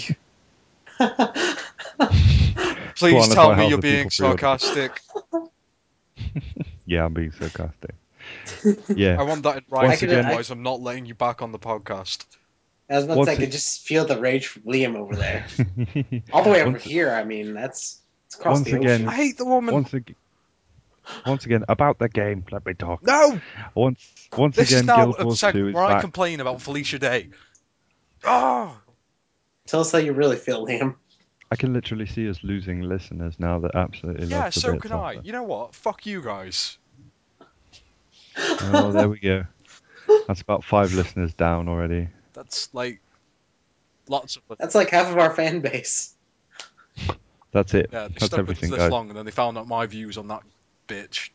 Please Go on, let's tell not me help you're the being people pre-order. sarcastic. Yeah, I'm being sarcastic. Yeah. I want that in Once writing, I could- again, I- otherwise I'm not letting you back on the podcast. I was about to Once say, I it- could just feel the rage from Liam over there. All the way over once, here, I mean, that's it's across Once the again- ocean. I hate the woman. once again, once again about the game. Let me talk. No! Once, once This again, is now Guild a Wars two segment is where I back. complain about Felicia Day. Oh! Tell us how you really feel, Liam. I can literally see us losing listeners now that absolutely Yeah, love the so bits can of I. it. You know what? Fuck you guys. Oh, there we go. That's about five listeners down already. That's like lots of. That's like half of our fan base. That's it. Yeah, they That's stuck with us everything, this guys. long and then they found out my views on that bitch.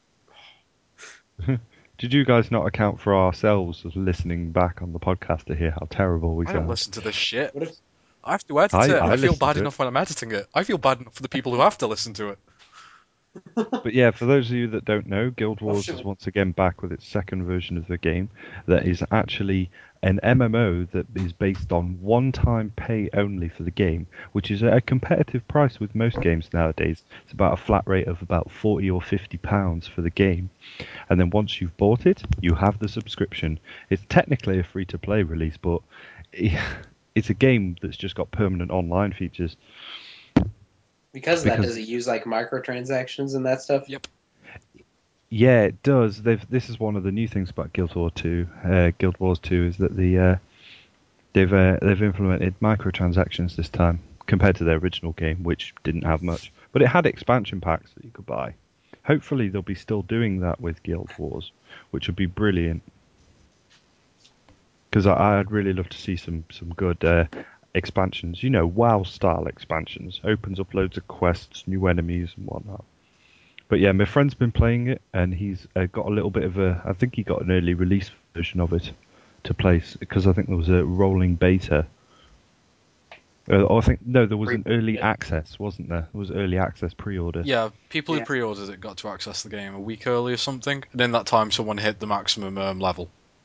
Did you guys not account for ourselves as listening back on the podcast to hear how terrible we I don't sound? listen to this shit. What if I have to edit I- it. And I I, feel listen bad to it. enough when I'm editing it. I feel bad enough for the people who have to listen to it. But yeah, for those of you that don't know, Guild Wars sure. is once again back with its second version of the game that is actually an M M O that is based on one-time pay only for the game, which is at a competitive price with most games nowadays. It's about a flat rate of about forty or fifty pounds for the game. And then once you've bought it, you have the subscription. It's technically a free-to-play release, but it's a game that's just got permanent online features. Because of that, Because- does it use like microtransactions and that stuff? Yep. Yeah, it does. They've this is one of the new things about Guild Wars two. Uh, Guild Wars two is that the uh, they've uh, they've implemented microtransactions this time compared to their original game, which didn't have much, but it had expansion packs that you could buy. Hopefully, they'll be still doing that with Guild Wars, which would be brilliant. Because I'd really love to see some some good uh, expansions. You know, WoW style expansions. Opens up loads of quests, new enemies, and whatnot. But yeah, my friend's been playing it, and he's uh, got a little bit of a. I think he got an early release version of it to play, because I think there was a rolling beta. Uh, or I think no, there was an early access, wasn't there? There was early access pre-order. Yeah, people who Yeah. pre-ordered it got to access the game a week early or something, and in that time, someone hit the maximum um, level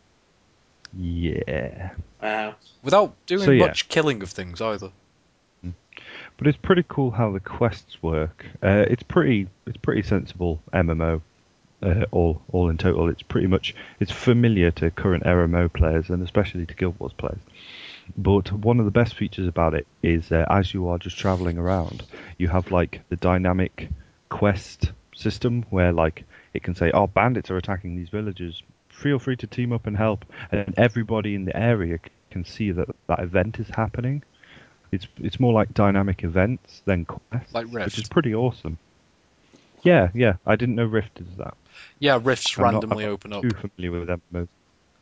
Yeah. Wow. without doing So, yeah. much killing of things either. But it's pretty cool how the quests work. Uh, it's pretty, it's pretty sensible M M O. Uh, all, all in total, it's pretty much it's familiar to current M M O players and especially to Guild Wars players. But one of the best features about it is uh, as you are just traveling around, you have like the dynamic quest system where like it can say, "Oh, bandits are attacking these villages. Feel free to team up and help," and everybody in the area c- can see that that event is happening. It's it's more like dynamic events than quests, Like which is Rift. pretty awesome. Yeah, yeah. I didn't know Rift is that. Yeah, rifts I'm not- randomly I'm not open up. Too familiar with M M Os.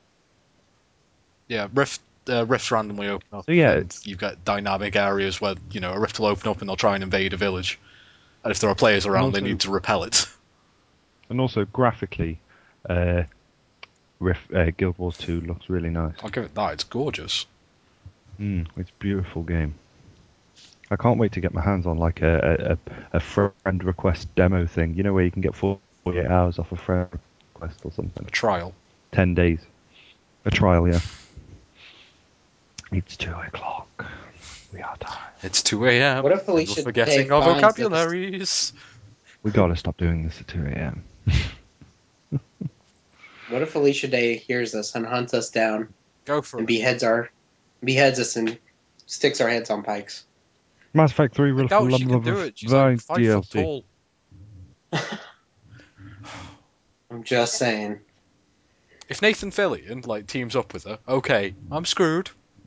Yeah, rift uh, rifts randomly open up. So, yeah, and it's- you've got dynamic areas where you know a rift will open up and they'll try and invade a village, and if there are players around, they also- need to repel it. And also graphically, uh, Rift, uh, Guild Wars two looks really nice. I'll give it that. It's gorgeous. Mm, it's a beautiful game. I can't wait to get my hands on like a, a, a friend request demo thing. You know where you can get forty-eight hours off a friend request or something. A trial. Ten days. A trial, yeah. It's two o'clock. We are tired. It's two a m. What if Felicia We're forgetting Day our finds us? vocabularies. We gotta stop doing this at two a.m. What if Felicia Day hears us and hunts us down Go for and it. beheads our beheads us and sticks our heads on pikes? Mass Effect three I will doubt she love can do of it. She's like five D L foot C. tall. I'm just saying. If Nathan Fillion like teams up with her, okay, I'm screwed.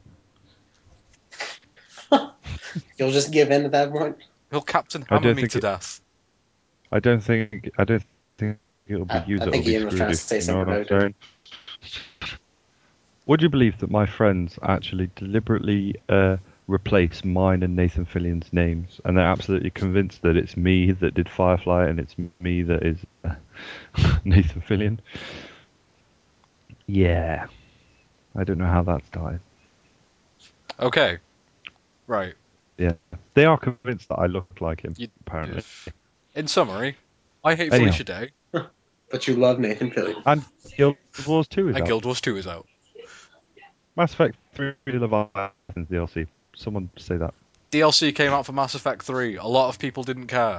You'll just give in at that point. He'll Captain I Hammer don't me think to it- death. I don't think I don't think it'll be I- you I that'll think be Ian was screwed. trying to if say you know what I'm something saying. Would you believe that my friends actually deliberately uh, replace mine and Nathan Fillion's names, and they're absolutely convinced that it's me that did Firefly and it's me that is uh, Nathan Fillion? Yeah, I don't know how that's died. Okay. Right. They are convinced that I look like him. You- apparently, In summary, I hate Anyhow. Felicia Day, But you love Nathan Fillion. and Guild Wars two is and out. Guild Wars two is out. Mass Effect three Leviathan D L C. Someone say that. D L C came out for Mass Effect three. A lot of people didn't care.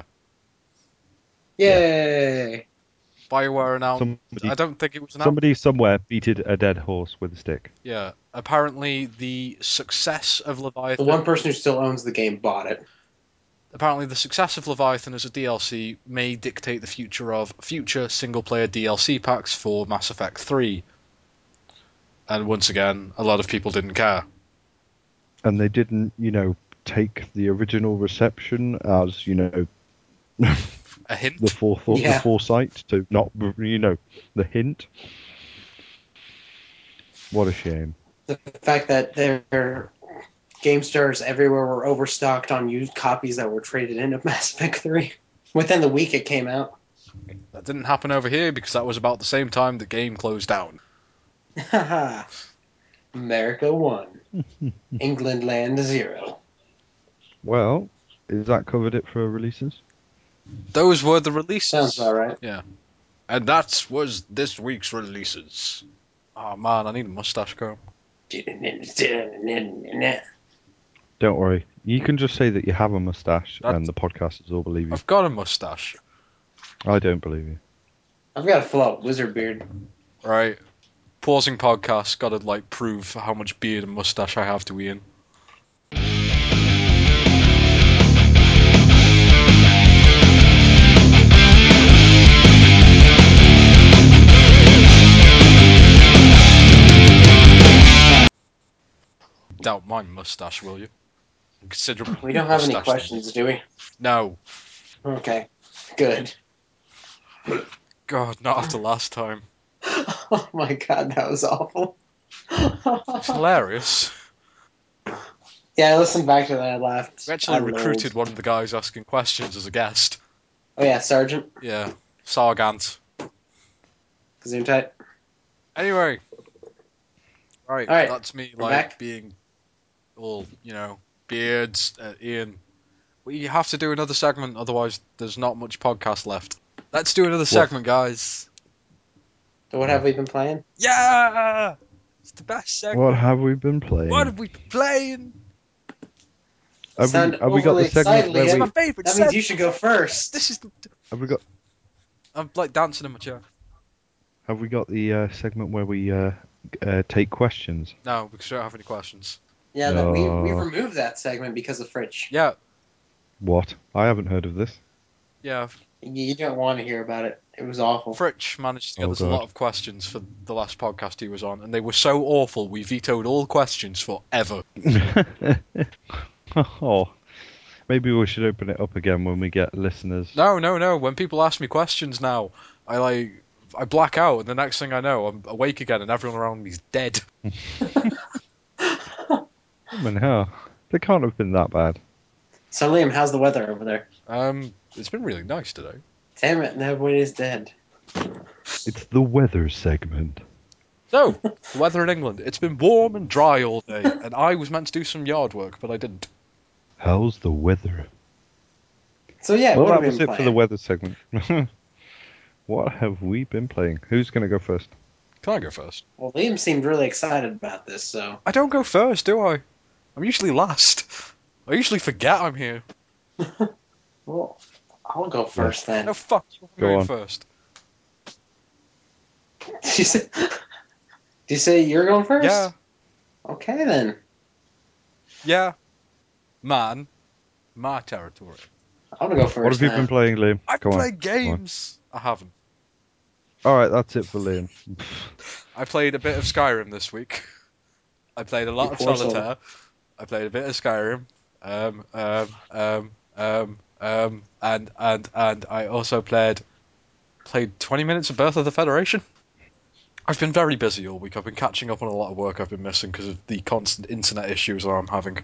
Yay! BioWare announced. Somebody, I don't think it was announced. somebody somewhere beated a dead horse with a stick. Yeah. Apparently, the success of The Leviathan. one person who still owns the game bought it. Apparently, the success of Leviathan as a D L C may dictate the future of future single-player D L C packs for Mass Effect three. And once again, a lot of people didn't care. And they didn't, you know, take the original reception as, you know, A hint. the forethought, Yeah. the foresight to not, you know, the hint. What a shame. The fact that there are game stores everywhere were overstocked on used copies that were traded into Mass Effect three. Within the week it came out. That didn't happen over here because that was about the same time the game closed down. Haha. America one. England land zero. Well, is that covered it for releases? Those were the releases. Sounds alright. And that was this week's releases. Oh man, I need a mustache comb. Don't worry. You can just say that you have a mustache That's- and the podcasters will believe you. I've got a mustache, I don't believe you. I've got a float wizard beard. right? Pausing podcast, gotta like prove how much beard and mustache I have to Ian. Doubt my mustache, will you? Considerable. We don't have any mustache questions, do we? No. Okay, good. God, not after last time. Oh my god, that was awful. It's hilarious. Yeah, I listened back to that. I laughed. We actually I rolled. recruited one of the guys asking questions as a guest. Oh yeah, Sergeant Yeah, Sargant. Gesundheit. Anyway, right, All right, that's me we're like back. being all you know, beards. Uh, Ian, we have to do another segment, otherwise there's not much podcast left. Let's do another segment, guys. So what have we been playing? Yeah, it's the best segment. What have we been playing? What have we been playing? Have Sound we, have we got overly the segment excited, where It's Liam. we, my favourite That segment. means you should go first. This is. have we got I'm like dancing in my chair. have we got the uh, segment where we uh, uh, take questions? No, because we don't have any questions. Yeah, that, we we No. removed that segment because of Fritch. Yeah, What? I haven't heard of this. yeah. You, you don't want to hear about it. It was awful. Fritch managed to get Oh, us a God. lot of questions for the last podcast he was on, and they were so awful we vetoed all questions forever. Oh, maybe we should open it up again when we get listeners. No, no, no. When people ask me questions now, I like I black out, and the next thing I know, I'm awake again, and everyone around me's dead. I mean, hell, they can't have been that bad. So Liam, how's the weather over there? Um, it's been really nice today. Damn it, nobody's dead. It's the weather segment. So, the weather in England, it's been warm and dry all day, and I was meant to do some yard work, but I didn't. How's the weather? So yeah, well, what that have we was been it for the playing? weather segment. What have we been playing? Who's going to go first? Can I go first? Well, Liam seemed really excited about this, so I don't go first, do I? I'm usually last. I usually forget I'm here. well, I'll go first then. No, fuck you. I'm Go going on. first. Did you say, did you say you're going first? Yeah, Okay then. yeah. Man, my territory. I want to go first. What have you now. been playing, Liam? I Go on. play games. I haven't. All right, that's it for Liam. I played a bit of Skyrim this week. I played a lot You of poor soul. Solitaire. I played a bit of Skyrim. Um, um, um, um, um, and and and I also played played twenty minutes of Birth of the Federation. I've been very busy all week. I've been catching up on a lot of work I've been missing because of the constant internet issues that I'm having.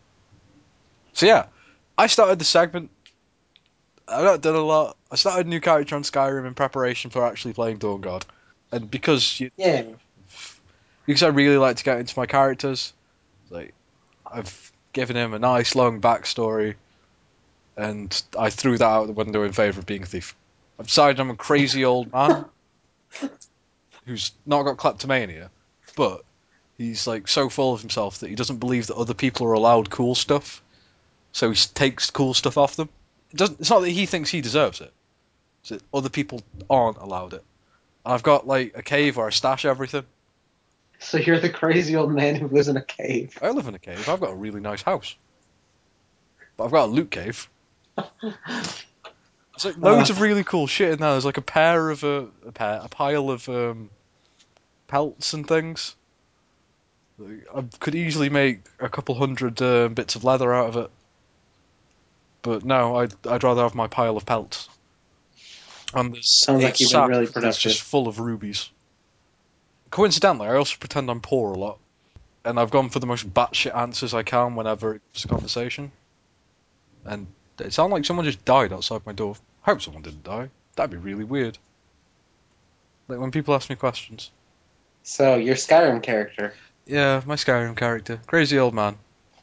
So yeah, I started the segment. I've not done a lot. I started a new character on Skyrim in preparation for actually playing Dawnguard. And because you, Yeah. because I really like to get into my characters, like I've given him a nice long backstory, and I threw that out the window in favour of being a thief. I've decided I'm a crazy old man who's not got kleptomania, but he's like so full of himself that he doesn't believe that other people are allowed cool stuff, so he takes cool stuff off them. It doesn't. It's not that he thinks he deserves it; it's that other people aren't allowed it. And I've got like a cave where I stash everything. So you're the crazy old man who lives in a cave. I live in a cave. I've got a really nice house. But I've got a loot cave. There's like loads of really cool shit in there. There's like a pair of uh, a pair, a pile of um, pelts and things. Like, I could easily make a couple hundred uh, bits of leather out of it. But no, I'd I'd rather have my pile of pelts. And there's Sounds a like you've been sack really that's productive. just full of rubies. Coincidentally, I also pretend I'm poor a lot, and I've gone for the most batshit answers I can whenever it's a conversation. And it sounded like someone just died outside my door. I hope someone didn't die. That'd be really weird. Like when people ask me questions. So your Skyrim character. Yeah, my Skyrim character, crazy old man.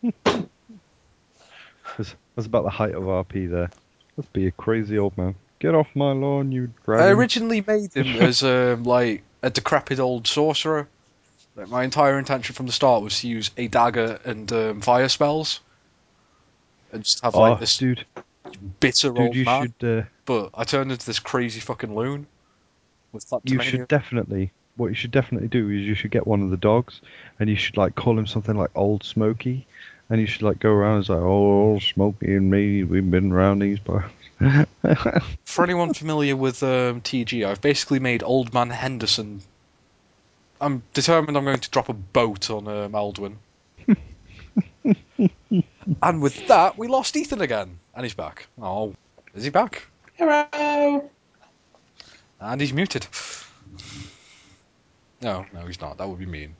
That's, that's about the height of R P there. Let's be a crazy old man. Get off my lawn, you I dragon. originally made him as um, like a decrepit old sorcerer. Like my entire intention from the start was to use a dagger and um, fire spells, and just have Oh, like this dude, bitter dude, old you man. should, uh, But I turned into this crazy fucking loon with you kleptomania. should definitely what you should definitely do is you should get one of the dogs, and you should like call him something like Old Smoky, and you should like go around and say, "Oh, Old Smoky and me, we've been around these parts." For anyone familiar with um, T G, I've basically made Old Man Henderson. I'm determined I'm going to drop a boat on um, Aldwin. And with that, we lost Ethan again. And he's back. Oh, is he back? Hello. And he's muted. No, no, he's not. That would be mean.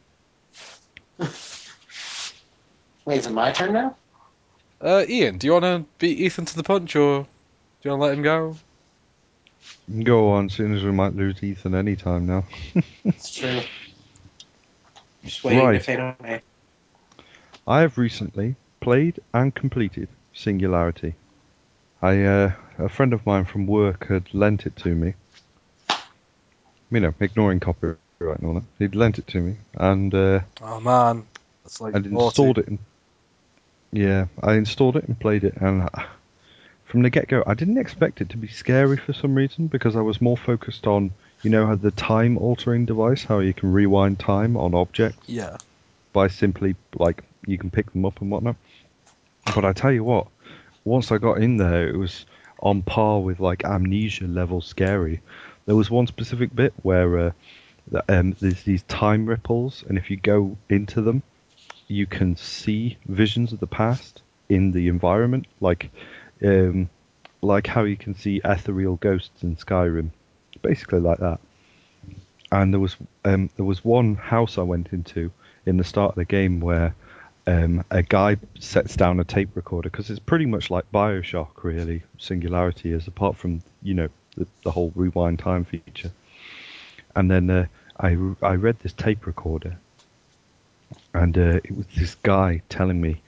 Wait, is it my turn now? Uh, Ian, do you want to beat Ethan to the punch, or do you want to let him go? Go on, soon as we might lose Ethan any time now. It's true. Just waiting Right. to fade away. I I have recently played and completed Singularity. I, uh, a friend of mine from work had lent it to me. You know, ignoring copyright and all that. He'd lent it to me, and uh, Oh man, that's like I'd installed it. And, yeah, I installed it and played it, and uh, from the get-go, I didn't expect it to be scary for some reason, because I was more focused on, you know, how the time-altering device, how you can rewind time on objects Yeah. by simply, like, you can pick them up and whatnot. But I tell you what, once I got in there, it was on par with, like, Amnesia level scary. There was one specific bit where uh, the, um, there's these time ripples, and if you go into them, you can see visions of the past in the environment, like um, like how you can see ethereal ghosts in Skyrim, basically like that. And there was um, there was one house I went into in the start of the game where um, a guy sets down a tape recorder, because it's pretty much like Bioshock, really. Singularity is, apart from, you know, the, the whole rewind time feature. And then uh, I I read this tape recorder, and uh, it was this guy telling me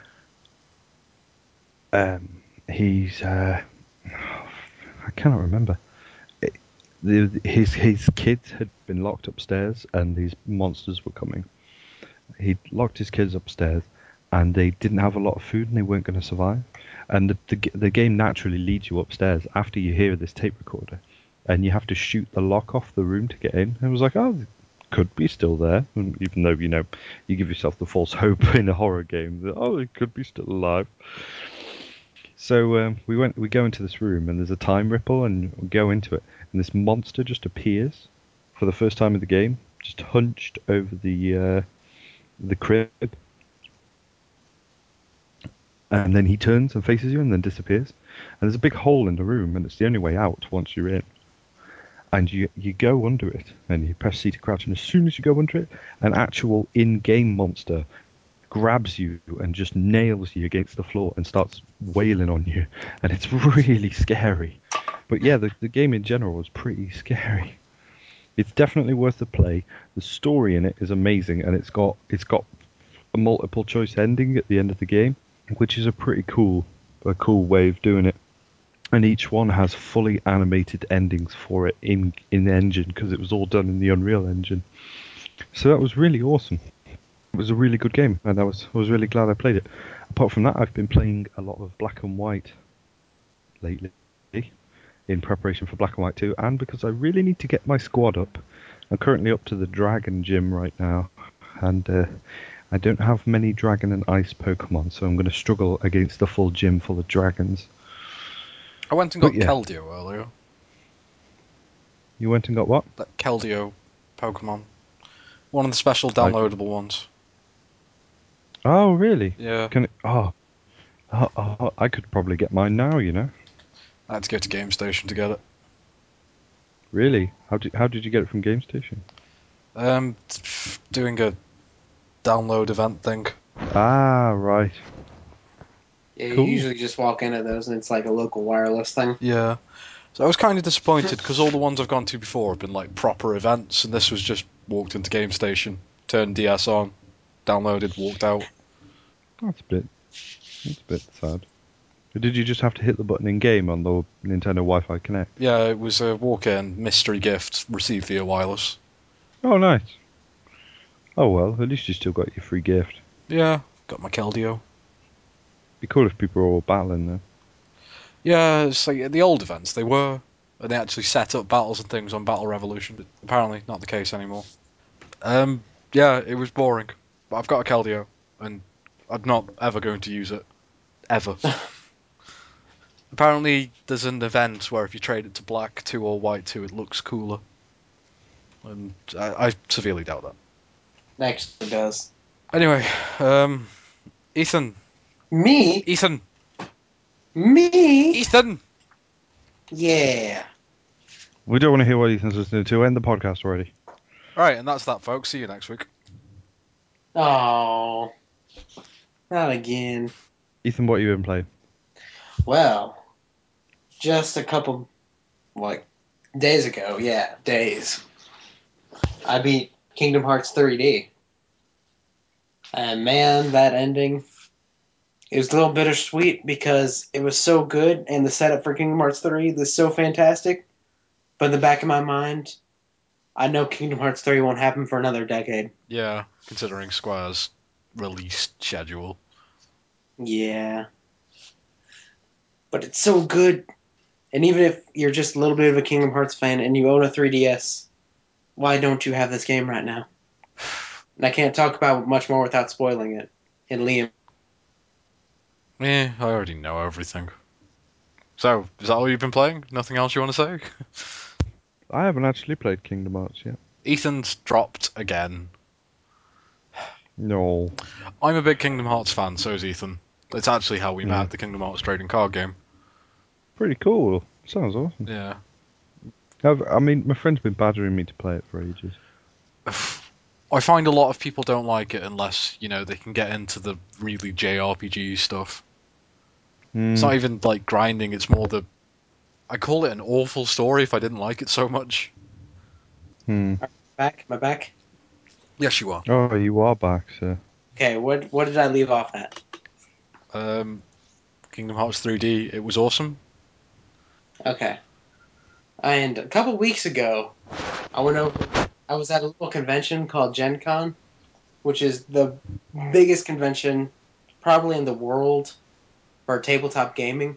um, he's uh, I cannot remember. It, the, his his kids had been locked upstairs, and these monsters were coming. He locked his kids upstairs, and they didn't have a lot of food, and they weren't going to survive. And the, the the game naturally leads you upstairs after you hear this tape recorder, and you have to shoot the lock off the room to get in. And it was like, oh, it could be still there, and even though, you know, you give yourself the false hope in a horror game that, oh, it could be still alive. So um, we went, we go into this room, and there's a time ripple, and we go into it, and this monster just appears for the first time in the game, just hunched over the uh, the crib, and then he turns and faces you, and then disappears. And there's a big hole in the room, and it's the only way out once you're in. And you you go under it, and you press C to crouch, and as soon as you go under it, an actual in-game monster grabs you and just nails you against the floor and starts wailing on you, and it's really scary. But yeah, the, the game in general was pretty scary. It's definitely worth the play. The story in it is amazing, and it's got it's got a multiple choice ending at the end of the game, which is a pretty cool a cool way of doing it. And each one has fully animated endings for it in in the engine, because it was all done in the Unreal Engine. So that was really awesome. It was a really good game, and I was I was really glad I played it. Apart from that, I've been playing a lot of Black and White lately, in preparation for Black and White two, and because I really need to get my squad up. I'm currently up to the Dragon Gym right now, and uh, I don't have many Dragon and Ice Pokemon, so I'm going to struggle against the full gym full of dragons. I went and got But yeah. Keldeo earlier. You went and got what? That Keldeo Pokemon. One of the special I- downloadable ones. Oh, really? Yeah. Can it? Oh, oh, oh, I could probably get mine now. You know? I had to go to Game Station to get it. Really? How did how did you get it from Game Station? Um, doing a download event thing. Ah, right. Yeah, Cool. you usually just walk into those, and it's like a local wireless thing. Yeah. So I was kind of disappointed because all the ones I've gone to before have been like proper events, and this was just walked into Game Station, turned D S on, downloaded, walked out. That's a bit. That's a bit sad. Did you just have to hit the button in game on the Nintendo Wi-Fi Connect? Yeah, it was a walk-in mystery gift received via wireless. Oh, nice. Oh well, at least you still got your free gift. Yeah, got my Keldeo. Be cool if people were all battling though. Yeah, it's like the old events, they were. and they actually set up battles and things on Battle Revolution. Apparently, not the case anymore. Um, yeah, it was boring, but I've got a Keldeo, and I'm not ever going to use it. Ever. Apparently, there's an event where if you trade it to black two or white two, it looks cooler. And I, I severely doubt that. Actually does. Anyway, um, Ethan. Me? Ethan. Me? Ethan! Yeah. We don't want to hear what Ethan's listening to. End the podcast already. Right, and that's that, folks. See you next week. Oh, not again. Ethan, what have you been playing? Well, just a couple, like, days ago. Yeah, days. I beat Kingdom Hearts three D. And man, that ending, it was a little bittersweet because it was so good and the setup for Kingdom Hearts three was so fantastic. But in the back of my mind, I know Kingdom Hearts three won't happen for another decade. Yeah, considering Square's release schedule. Yeah. But it's so good. And even if you're just a little bit of a Kingdom Hearts fan and you own a three D S, why don't you have this game right now? And I can't talk about much more without spoiling it. And Liam. Yeah, I already know everything. So, is that all you've been playing? Nothing else you want to say? I haven't actually played Kingdom Hearts yet. Ethan's dropped again. No. I'm a big Kingdom Hearts fan, so is Ethan. It's actually how we Mm. met the Kingdom Hearts trading card game. Pretty cool. Sounds awesome. Yeah. I've, I mean, my friend's been badgering me to play it for ages. I find a lot of people don't like it unless, you know, they can get into the really J R P G stuff. Mm. It's not even like grinding, it's more the... I call it an awful story if I didn't like it so much. Hmm. Back? Am I back? Yes, you are. Oh, you are back, sir. Okay, what what did I leave off at? Um, Kingdom Hearts three D, it was awesome. Okay. And a couple weeks ago, I went over. I was at a little convention called Gen Con, which is the biggest convention probably in the world for tabletop gaming.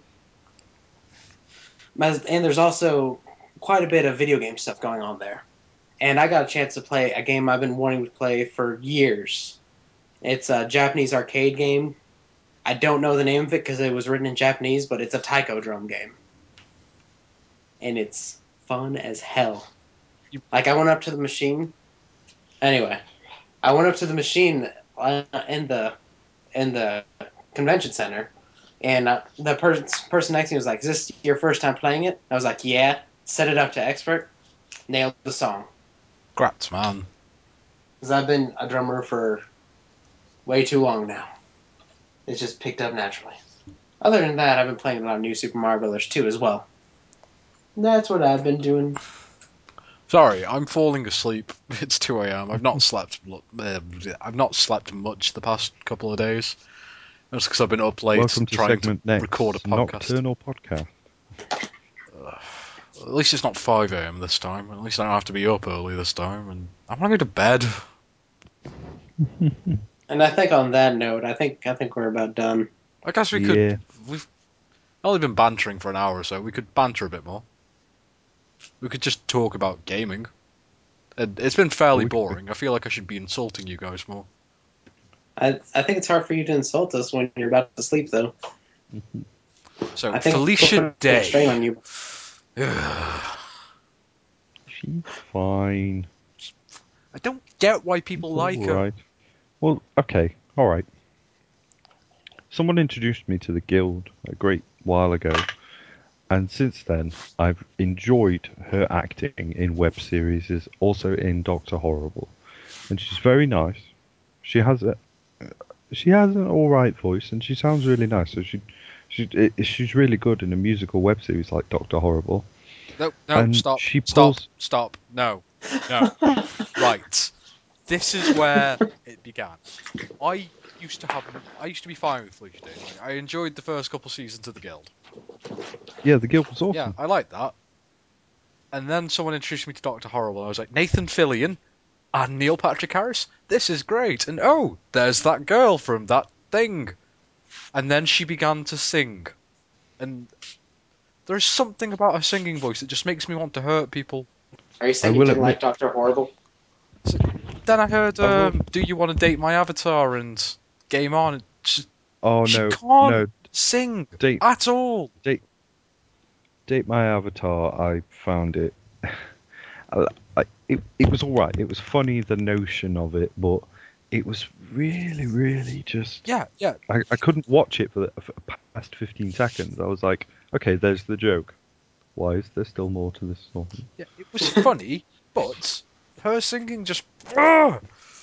And there's also quite a bit of video game stuff going on there. And I got a chance to play a game I've been wanting to play for years. It's a Japanese arcade game. I don't know the name of it because it was written in Japanese, but it's a taiko drum game. And it's fun as hell. Like, I went up to the machine. Anyway, I went up to the machine uh, in the in the convention center, and uh, the per- person next to me was like, "Is this your first time playing it?" I was like, "Yeah." Set it up to expert, nailed the song. Grats, man. Because I've been a drummer for way too long now. It's just picked up naturally. Other than that, I've been playing a lot of New Super Mario Brothers two as well. And that's what I've been doing. Sorry, I'm falling asleep. It's two a m. I've not slept. Uh, I've not slept much the past couple of days. That's because I've been up late Welcome to trying segment to next. record a podcast. Nocturnal podcast. Uh, at least it's not five a m this time. At least I don't have to be up early this time. And I want to go to bed. And I think on that note, I think I think we're about done. I guess we could. Yeah. We've only been bantering for an hour or so. We could banter a bit more. We could just talk about gaming. And it's been fairly We could- boring. I feel like I should be insulting you guys more. I I think it's hard for you to insult us when you're about to sleep, though. So I think Felicia we'll put a strain Day. on you. She's fine. I don't get why people It's like her. alright. Well, okay, alright. Someone introduced me to the Guild a great while ago, and since then I've enjoyed her acting in web series, is also in Doctor Horrible, and she's very nice. She has a she has an alright voice, and she sounds really nice. So she she it, she's really good in a musical web series like Doctor Horrible. No, no, And stop, she stop, pulls- stop. No, no. Right. This is where it began. I used to have, I used to be fine with Felicia Day. Like, I enjoyed the first couple seasons of the Guild. Yeah, the Guild was awesome. Yeah, I liked that. And then someone introduced me to Doctor Horrible. I was like, Nathan Fillion and Neil Patrick Harris. This is great. And oh, there's that girl from that thing. And then she began to sing. And There is something about her singing voice that just makes me want to hurt people. Are you saying I you will didn't admit- like Doctor Horrible? Then I heard, I will- um, "Do you want to date my avatar?" and Game On. She, Oh she no, can't no, sing date, at all. date my avatar. I found it. I, I, it, it was all right. It was funny, the notion of it, but it was really, really just. Yeah, yeah. I, I couldn't watch it for the for past fifteen seconds. I was like, okay, there's the joke. Why is there still more to this song? Yeah, it was funny, but her singing just. Ugh!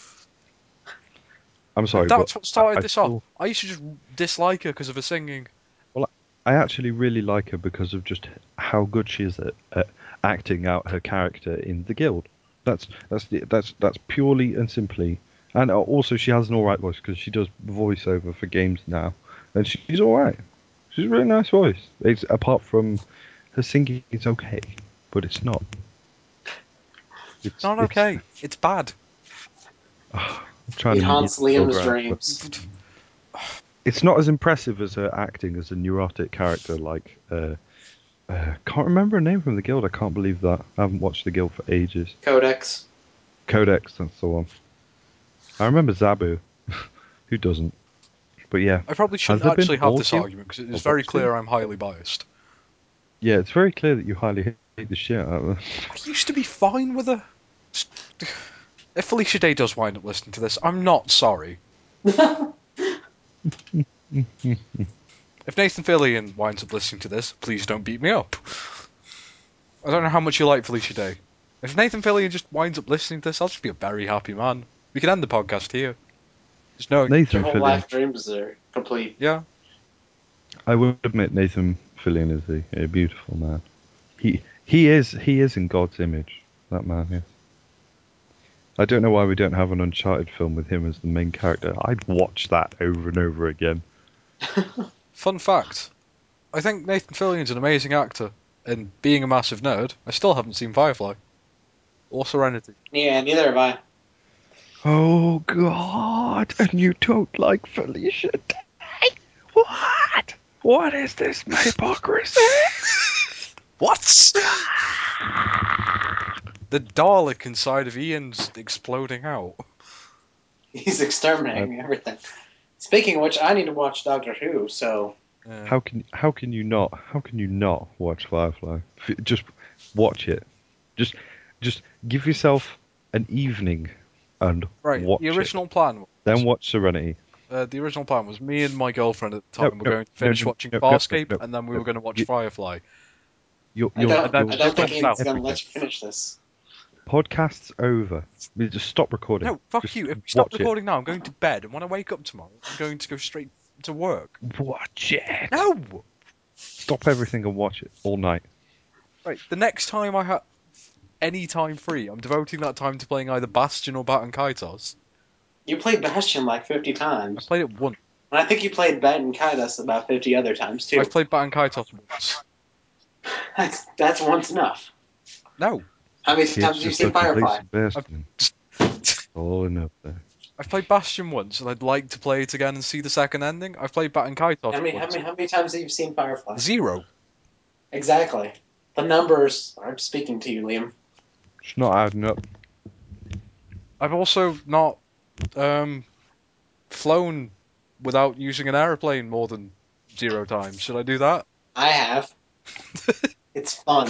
I'm sorry, And that's but what started I, I this still- off. I used to just dislike her because of her singing. I actually really like her because of just how good she is at, at acting out her character in the guild. That's that's the, that's that's purely and simply, and also she has an alright voice because she does voiceover for games now, and she's alright. She's a really nice voice. It's apart from her singing, it's okay, but it's not. It's Not it's- okay. It's bad. I'm trying It to haunts use Liam's the ground, but dreams. It's not as impressive as her acting as a neurotic character like. Uh, uh, can't remember her name from the guild. I can't believe that. I haven't watched the guild for ages. Codex. Codex, that's the one. I remember Zabu. Who doesn't? But yeah, I probably shouldn't there been actually have more this guild- argument because or it's very what's clear I'm highly biased. yeah, it's very clear that you highly hate the shit out of her. I used to be fine with her. Just- If Felicia Day does wind up listening to this, I'm not sorry. If Nathan Fillion winds up listening to this, please don't beat me up. I don't know how much you like Felicia Day. If Nathan Fillion just winds up listening to this, I'll just be a very happy man. We can end the podcast here. Just know, Your Nathan whole Fillion. life dreams are complete. yeah. I will admit Nathan Fillion is a, a beautiful man. He he is he is in God's image. That man is. I don't know why we don't have an Uncharted film with him as the main character. I'd watch that over and over again. Fun fact. I think Nathan Fillion's an amazing actor, and being a massive nerd, I still haven't seen Firefly. Or Serenity. Yeah, neither have I. Oh God! And you don't like Felicia Day? What? What is this hypocrisy? What? The Dalek inside of Ian's exploding out. He's exterminating everything. Speaking of which, I need to watch Doctor Who, so Uh, How can how can you not how can you not watch Firefly? F- Just watch it. Just just give yourself an evening and right, watch the original plan was, it. Then watch Serenity. uh, the original plan was me and my girlfriend at the No, time were no, going to no, finish no, watching no, no, Farscape, no, and then we no. were going to watch You- Firefly. Your I your, don't, and then I your don't think just Ian's stop going to let you finish this. podcast's over. We just stop recording. No, fuck Just you. If we stop watch it. recording now, I'm going to bed, and when I wake up tomorrow, I'm going to go straight to work. Watch it. No! Stop everything and watch it all night. Right, the next time I have any time free, I'm devoting that time to playing either Bastion or Bat and Kaitos. You played Bastion like fifty I times. played it once. And I think you played Bat and Kaitos about fifty other times, too. I've played Bat and Kaitos once. That's, that's once enough. No. How many It's times have you just seen a complete Firefly? Sebastian. All in up there. I've played Bastion once, and I'd like to play it again and see the second ending. I've played Bat and Kaitos How many, how, once. many, how many times have you seen Firefly? Zero. Exactly. The numbers are speaking to you, Liam. It's not adding up. I've also not um, flown without using an aeroplane more than zero times. Should I do that? I have. It's fun.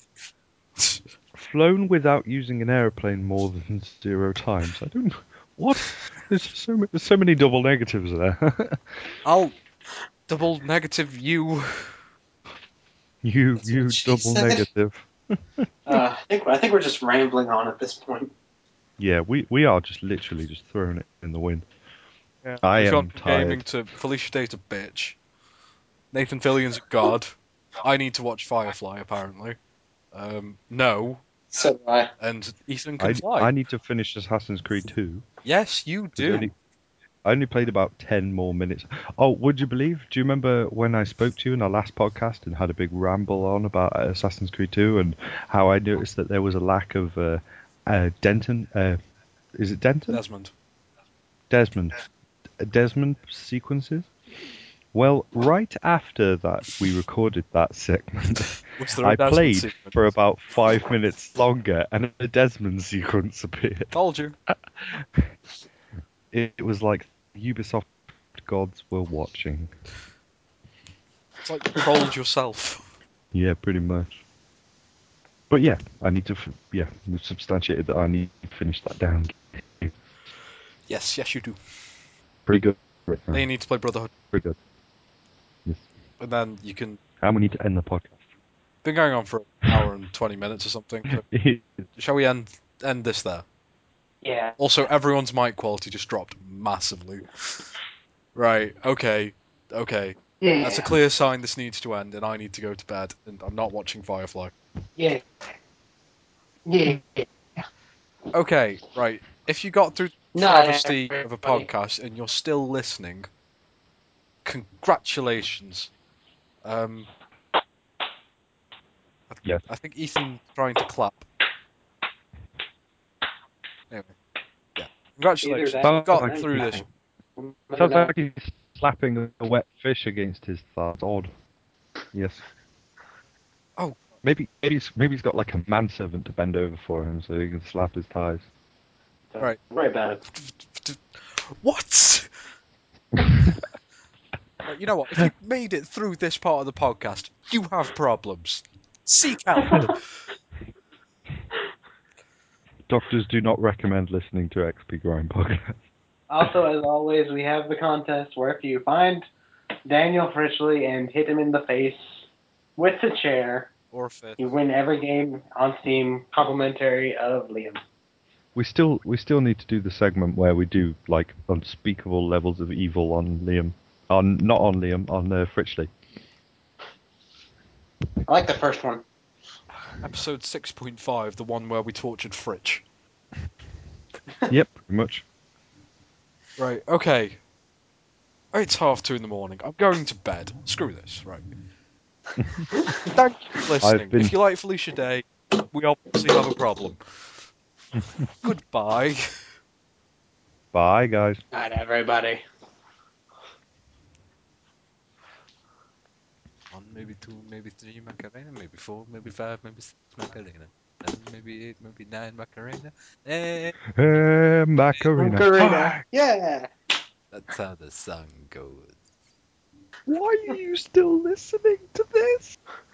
Flown without using an aeroplane more than zero times. I don't. What? There's so many, there's so many double negatives there. I'll double negative you. you That's you what she double said. negative. Uh, I think I think we're just rambling on at this point. Yeah, we we are just literally just throwing it in the wind. Yeah. I We've am gone from tired. gaming to Felicia Day's a bitch. Nathan Fillion's a god. I need to watch Firefly, apparently. Um, no. So do I. And Ethan can I, fly. I need to finish Assassin's Creed two. Yes, you 'cause do. I only, I only played about ten more minutes. Oh, would you believe? Do you remember when I spoke to you in our last podcast and had a big ramble on about Assassin's Creed two and how I noticed that there was a lack of uh, uh, Denton? Uh, is it Denton? Desmond. Desmond. Desmond sequences? Well, right after that, we recorded that segment. Was there a I Desmond played sequence? for about five minutes longer, and a Desmond sequence appeared. Told you. It was like Ubisoft gods were watching. It's like you trolled yourself. Yeah, pretty much. But yeah, I need to. f- Yeah, we've substantiated that I need to finish that down. Yes, yes, you do. Pretty good. Right now. Then you need to play Brotherhood, Pretty good. and then you can. And we need to end the podcast. Been going on for an hour and twenty minutes or something. So shall we end end this there? Yeah. Also, everyone's mic quality just dropped massively. Right. Okay. Okay. Yeah. That's a clear sign this needs to end, and I need to go to bed, and I'm not watching Firefly. Yeah. Yeah. Okay. Right. If you got through the No, travesty of a everybody. podcast and you're still listening, congratulations. Um. Yes. I think Ethan's trying to clap. Anyway, yeah. Congratulations. Either that You or got I'm through this. clapping. Sounds like he's slapping a wet fish against his thigh. It's odd. Yes. Oh. Maybe, maybe he's maybe he's got like a manservant to bend over for him so he can slap his thighs. Right. Right about it. What? Right, you know what? If you made it through this part of the podcast, you have problems. Seek help. Doctors do not recommend listening to X P Grind podcast. Also, as always, we have the contest where if you find Daniel Fritchley and hit him in the face with the chair, Or a fifth. you win every game on Steam complimentary of Liam. We still we still need to do the segment where we do like unspeakable levels of evil on Liam, on not on Liam, on uh, Fritchley. I like the first one. Episode six point five, the one where we tortured Fritch. Yep, pretty much. Right, okay. It's half two in the morning. I'm going to bed. Screw this, right. Thank you for listening. I've been- If you like Felicia Day, we obviously have a problem. Goodbye. Bye, guys. Night, everybody. One, maybe two, maybe three Macarena, maybe four, maybe five, maybe six Macarena. Seven, maybe eight, maybe nine Macarena. Eh, Hey, Macarena. Macarena. Yeah. that's how the song goes. Why are you still listening to this?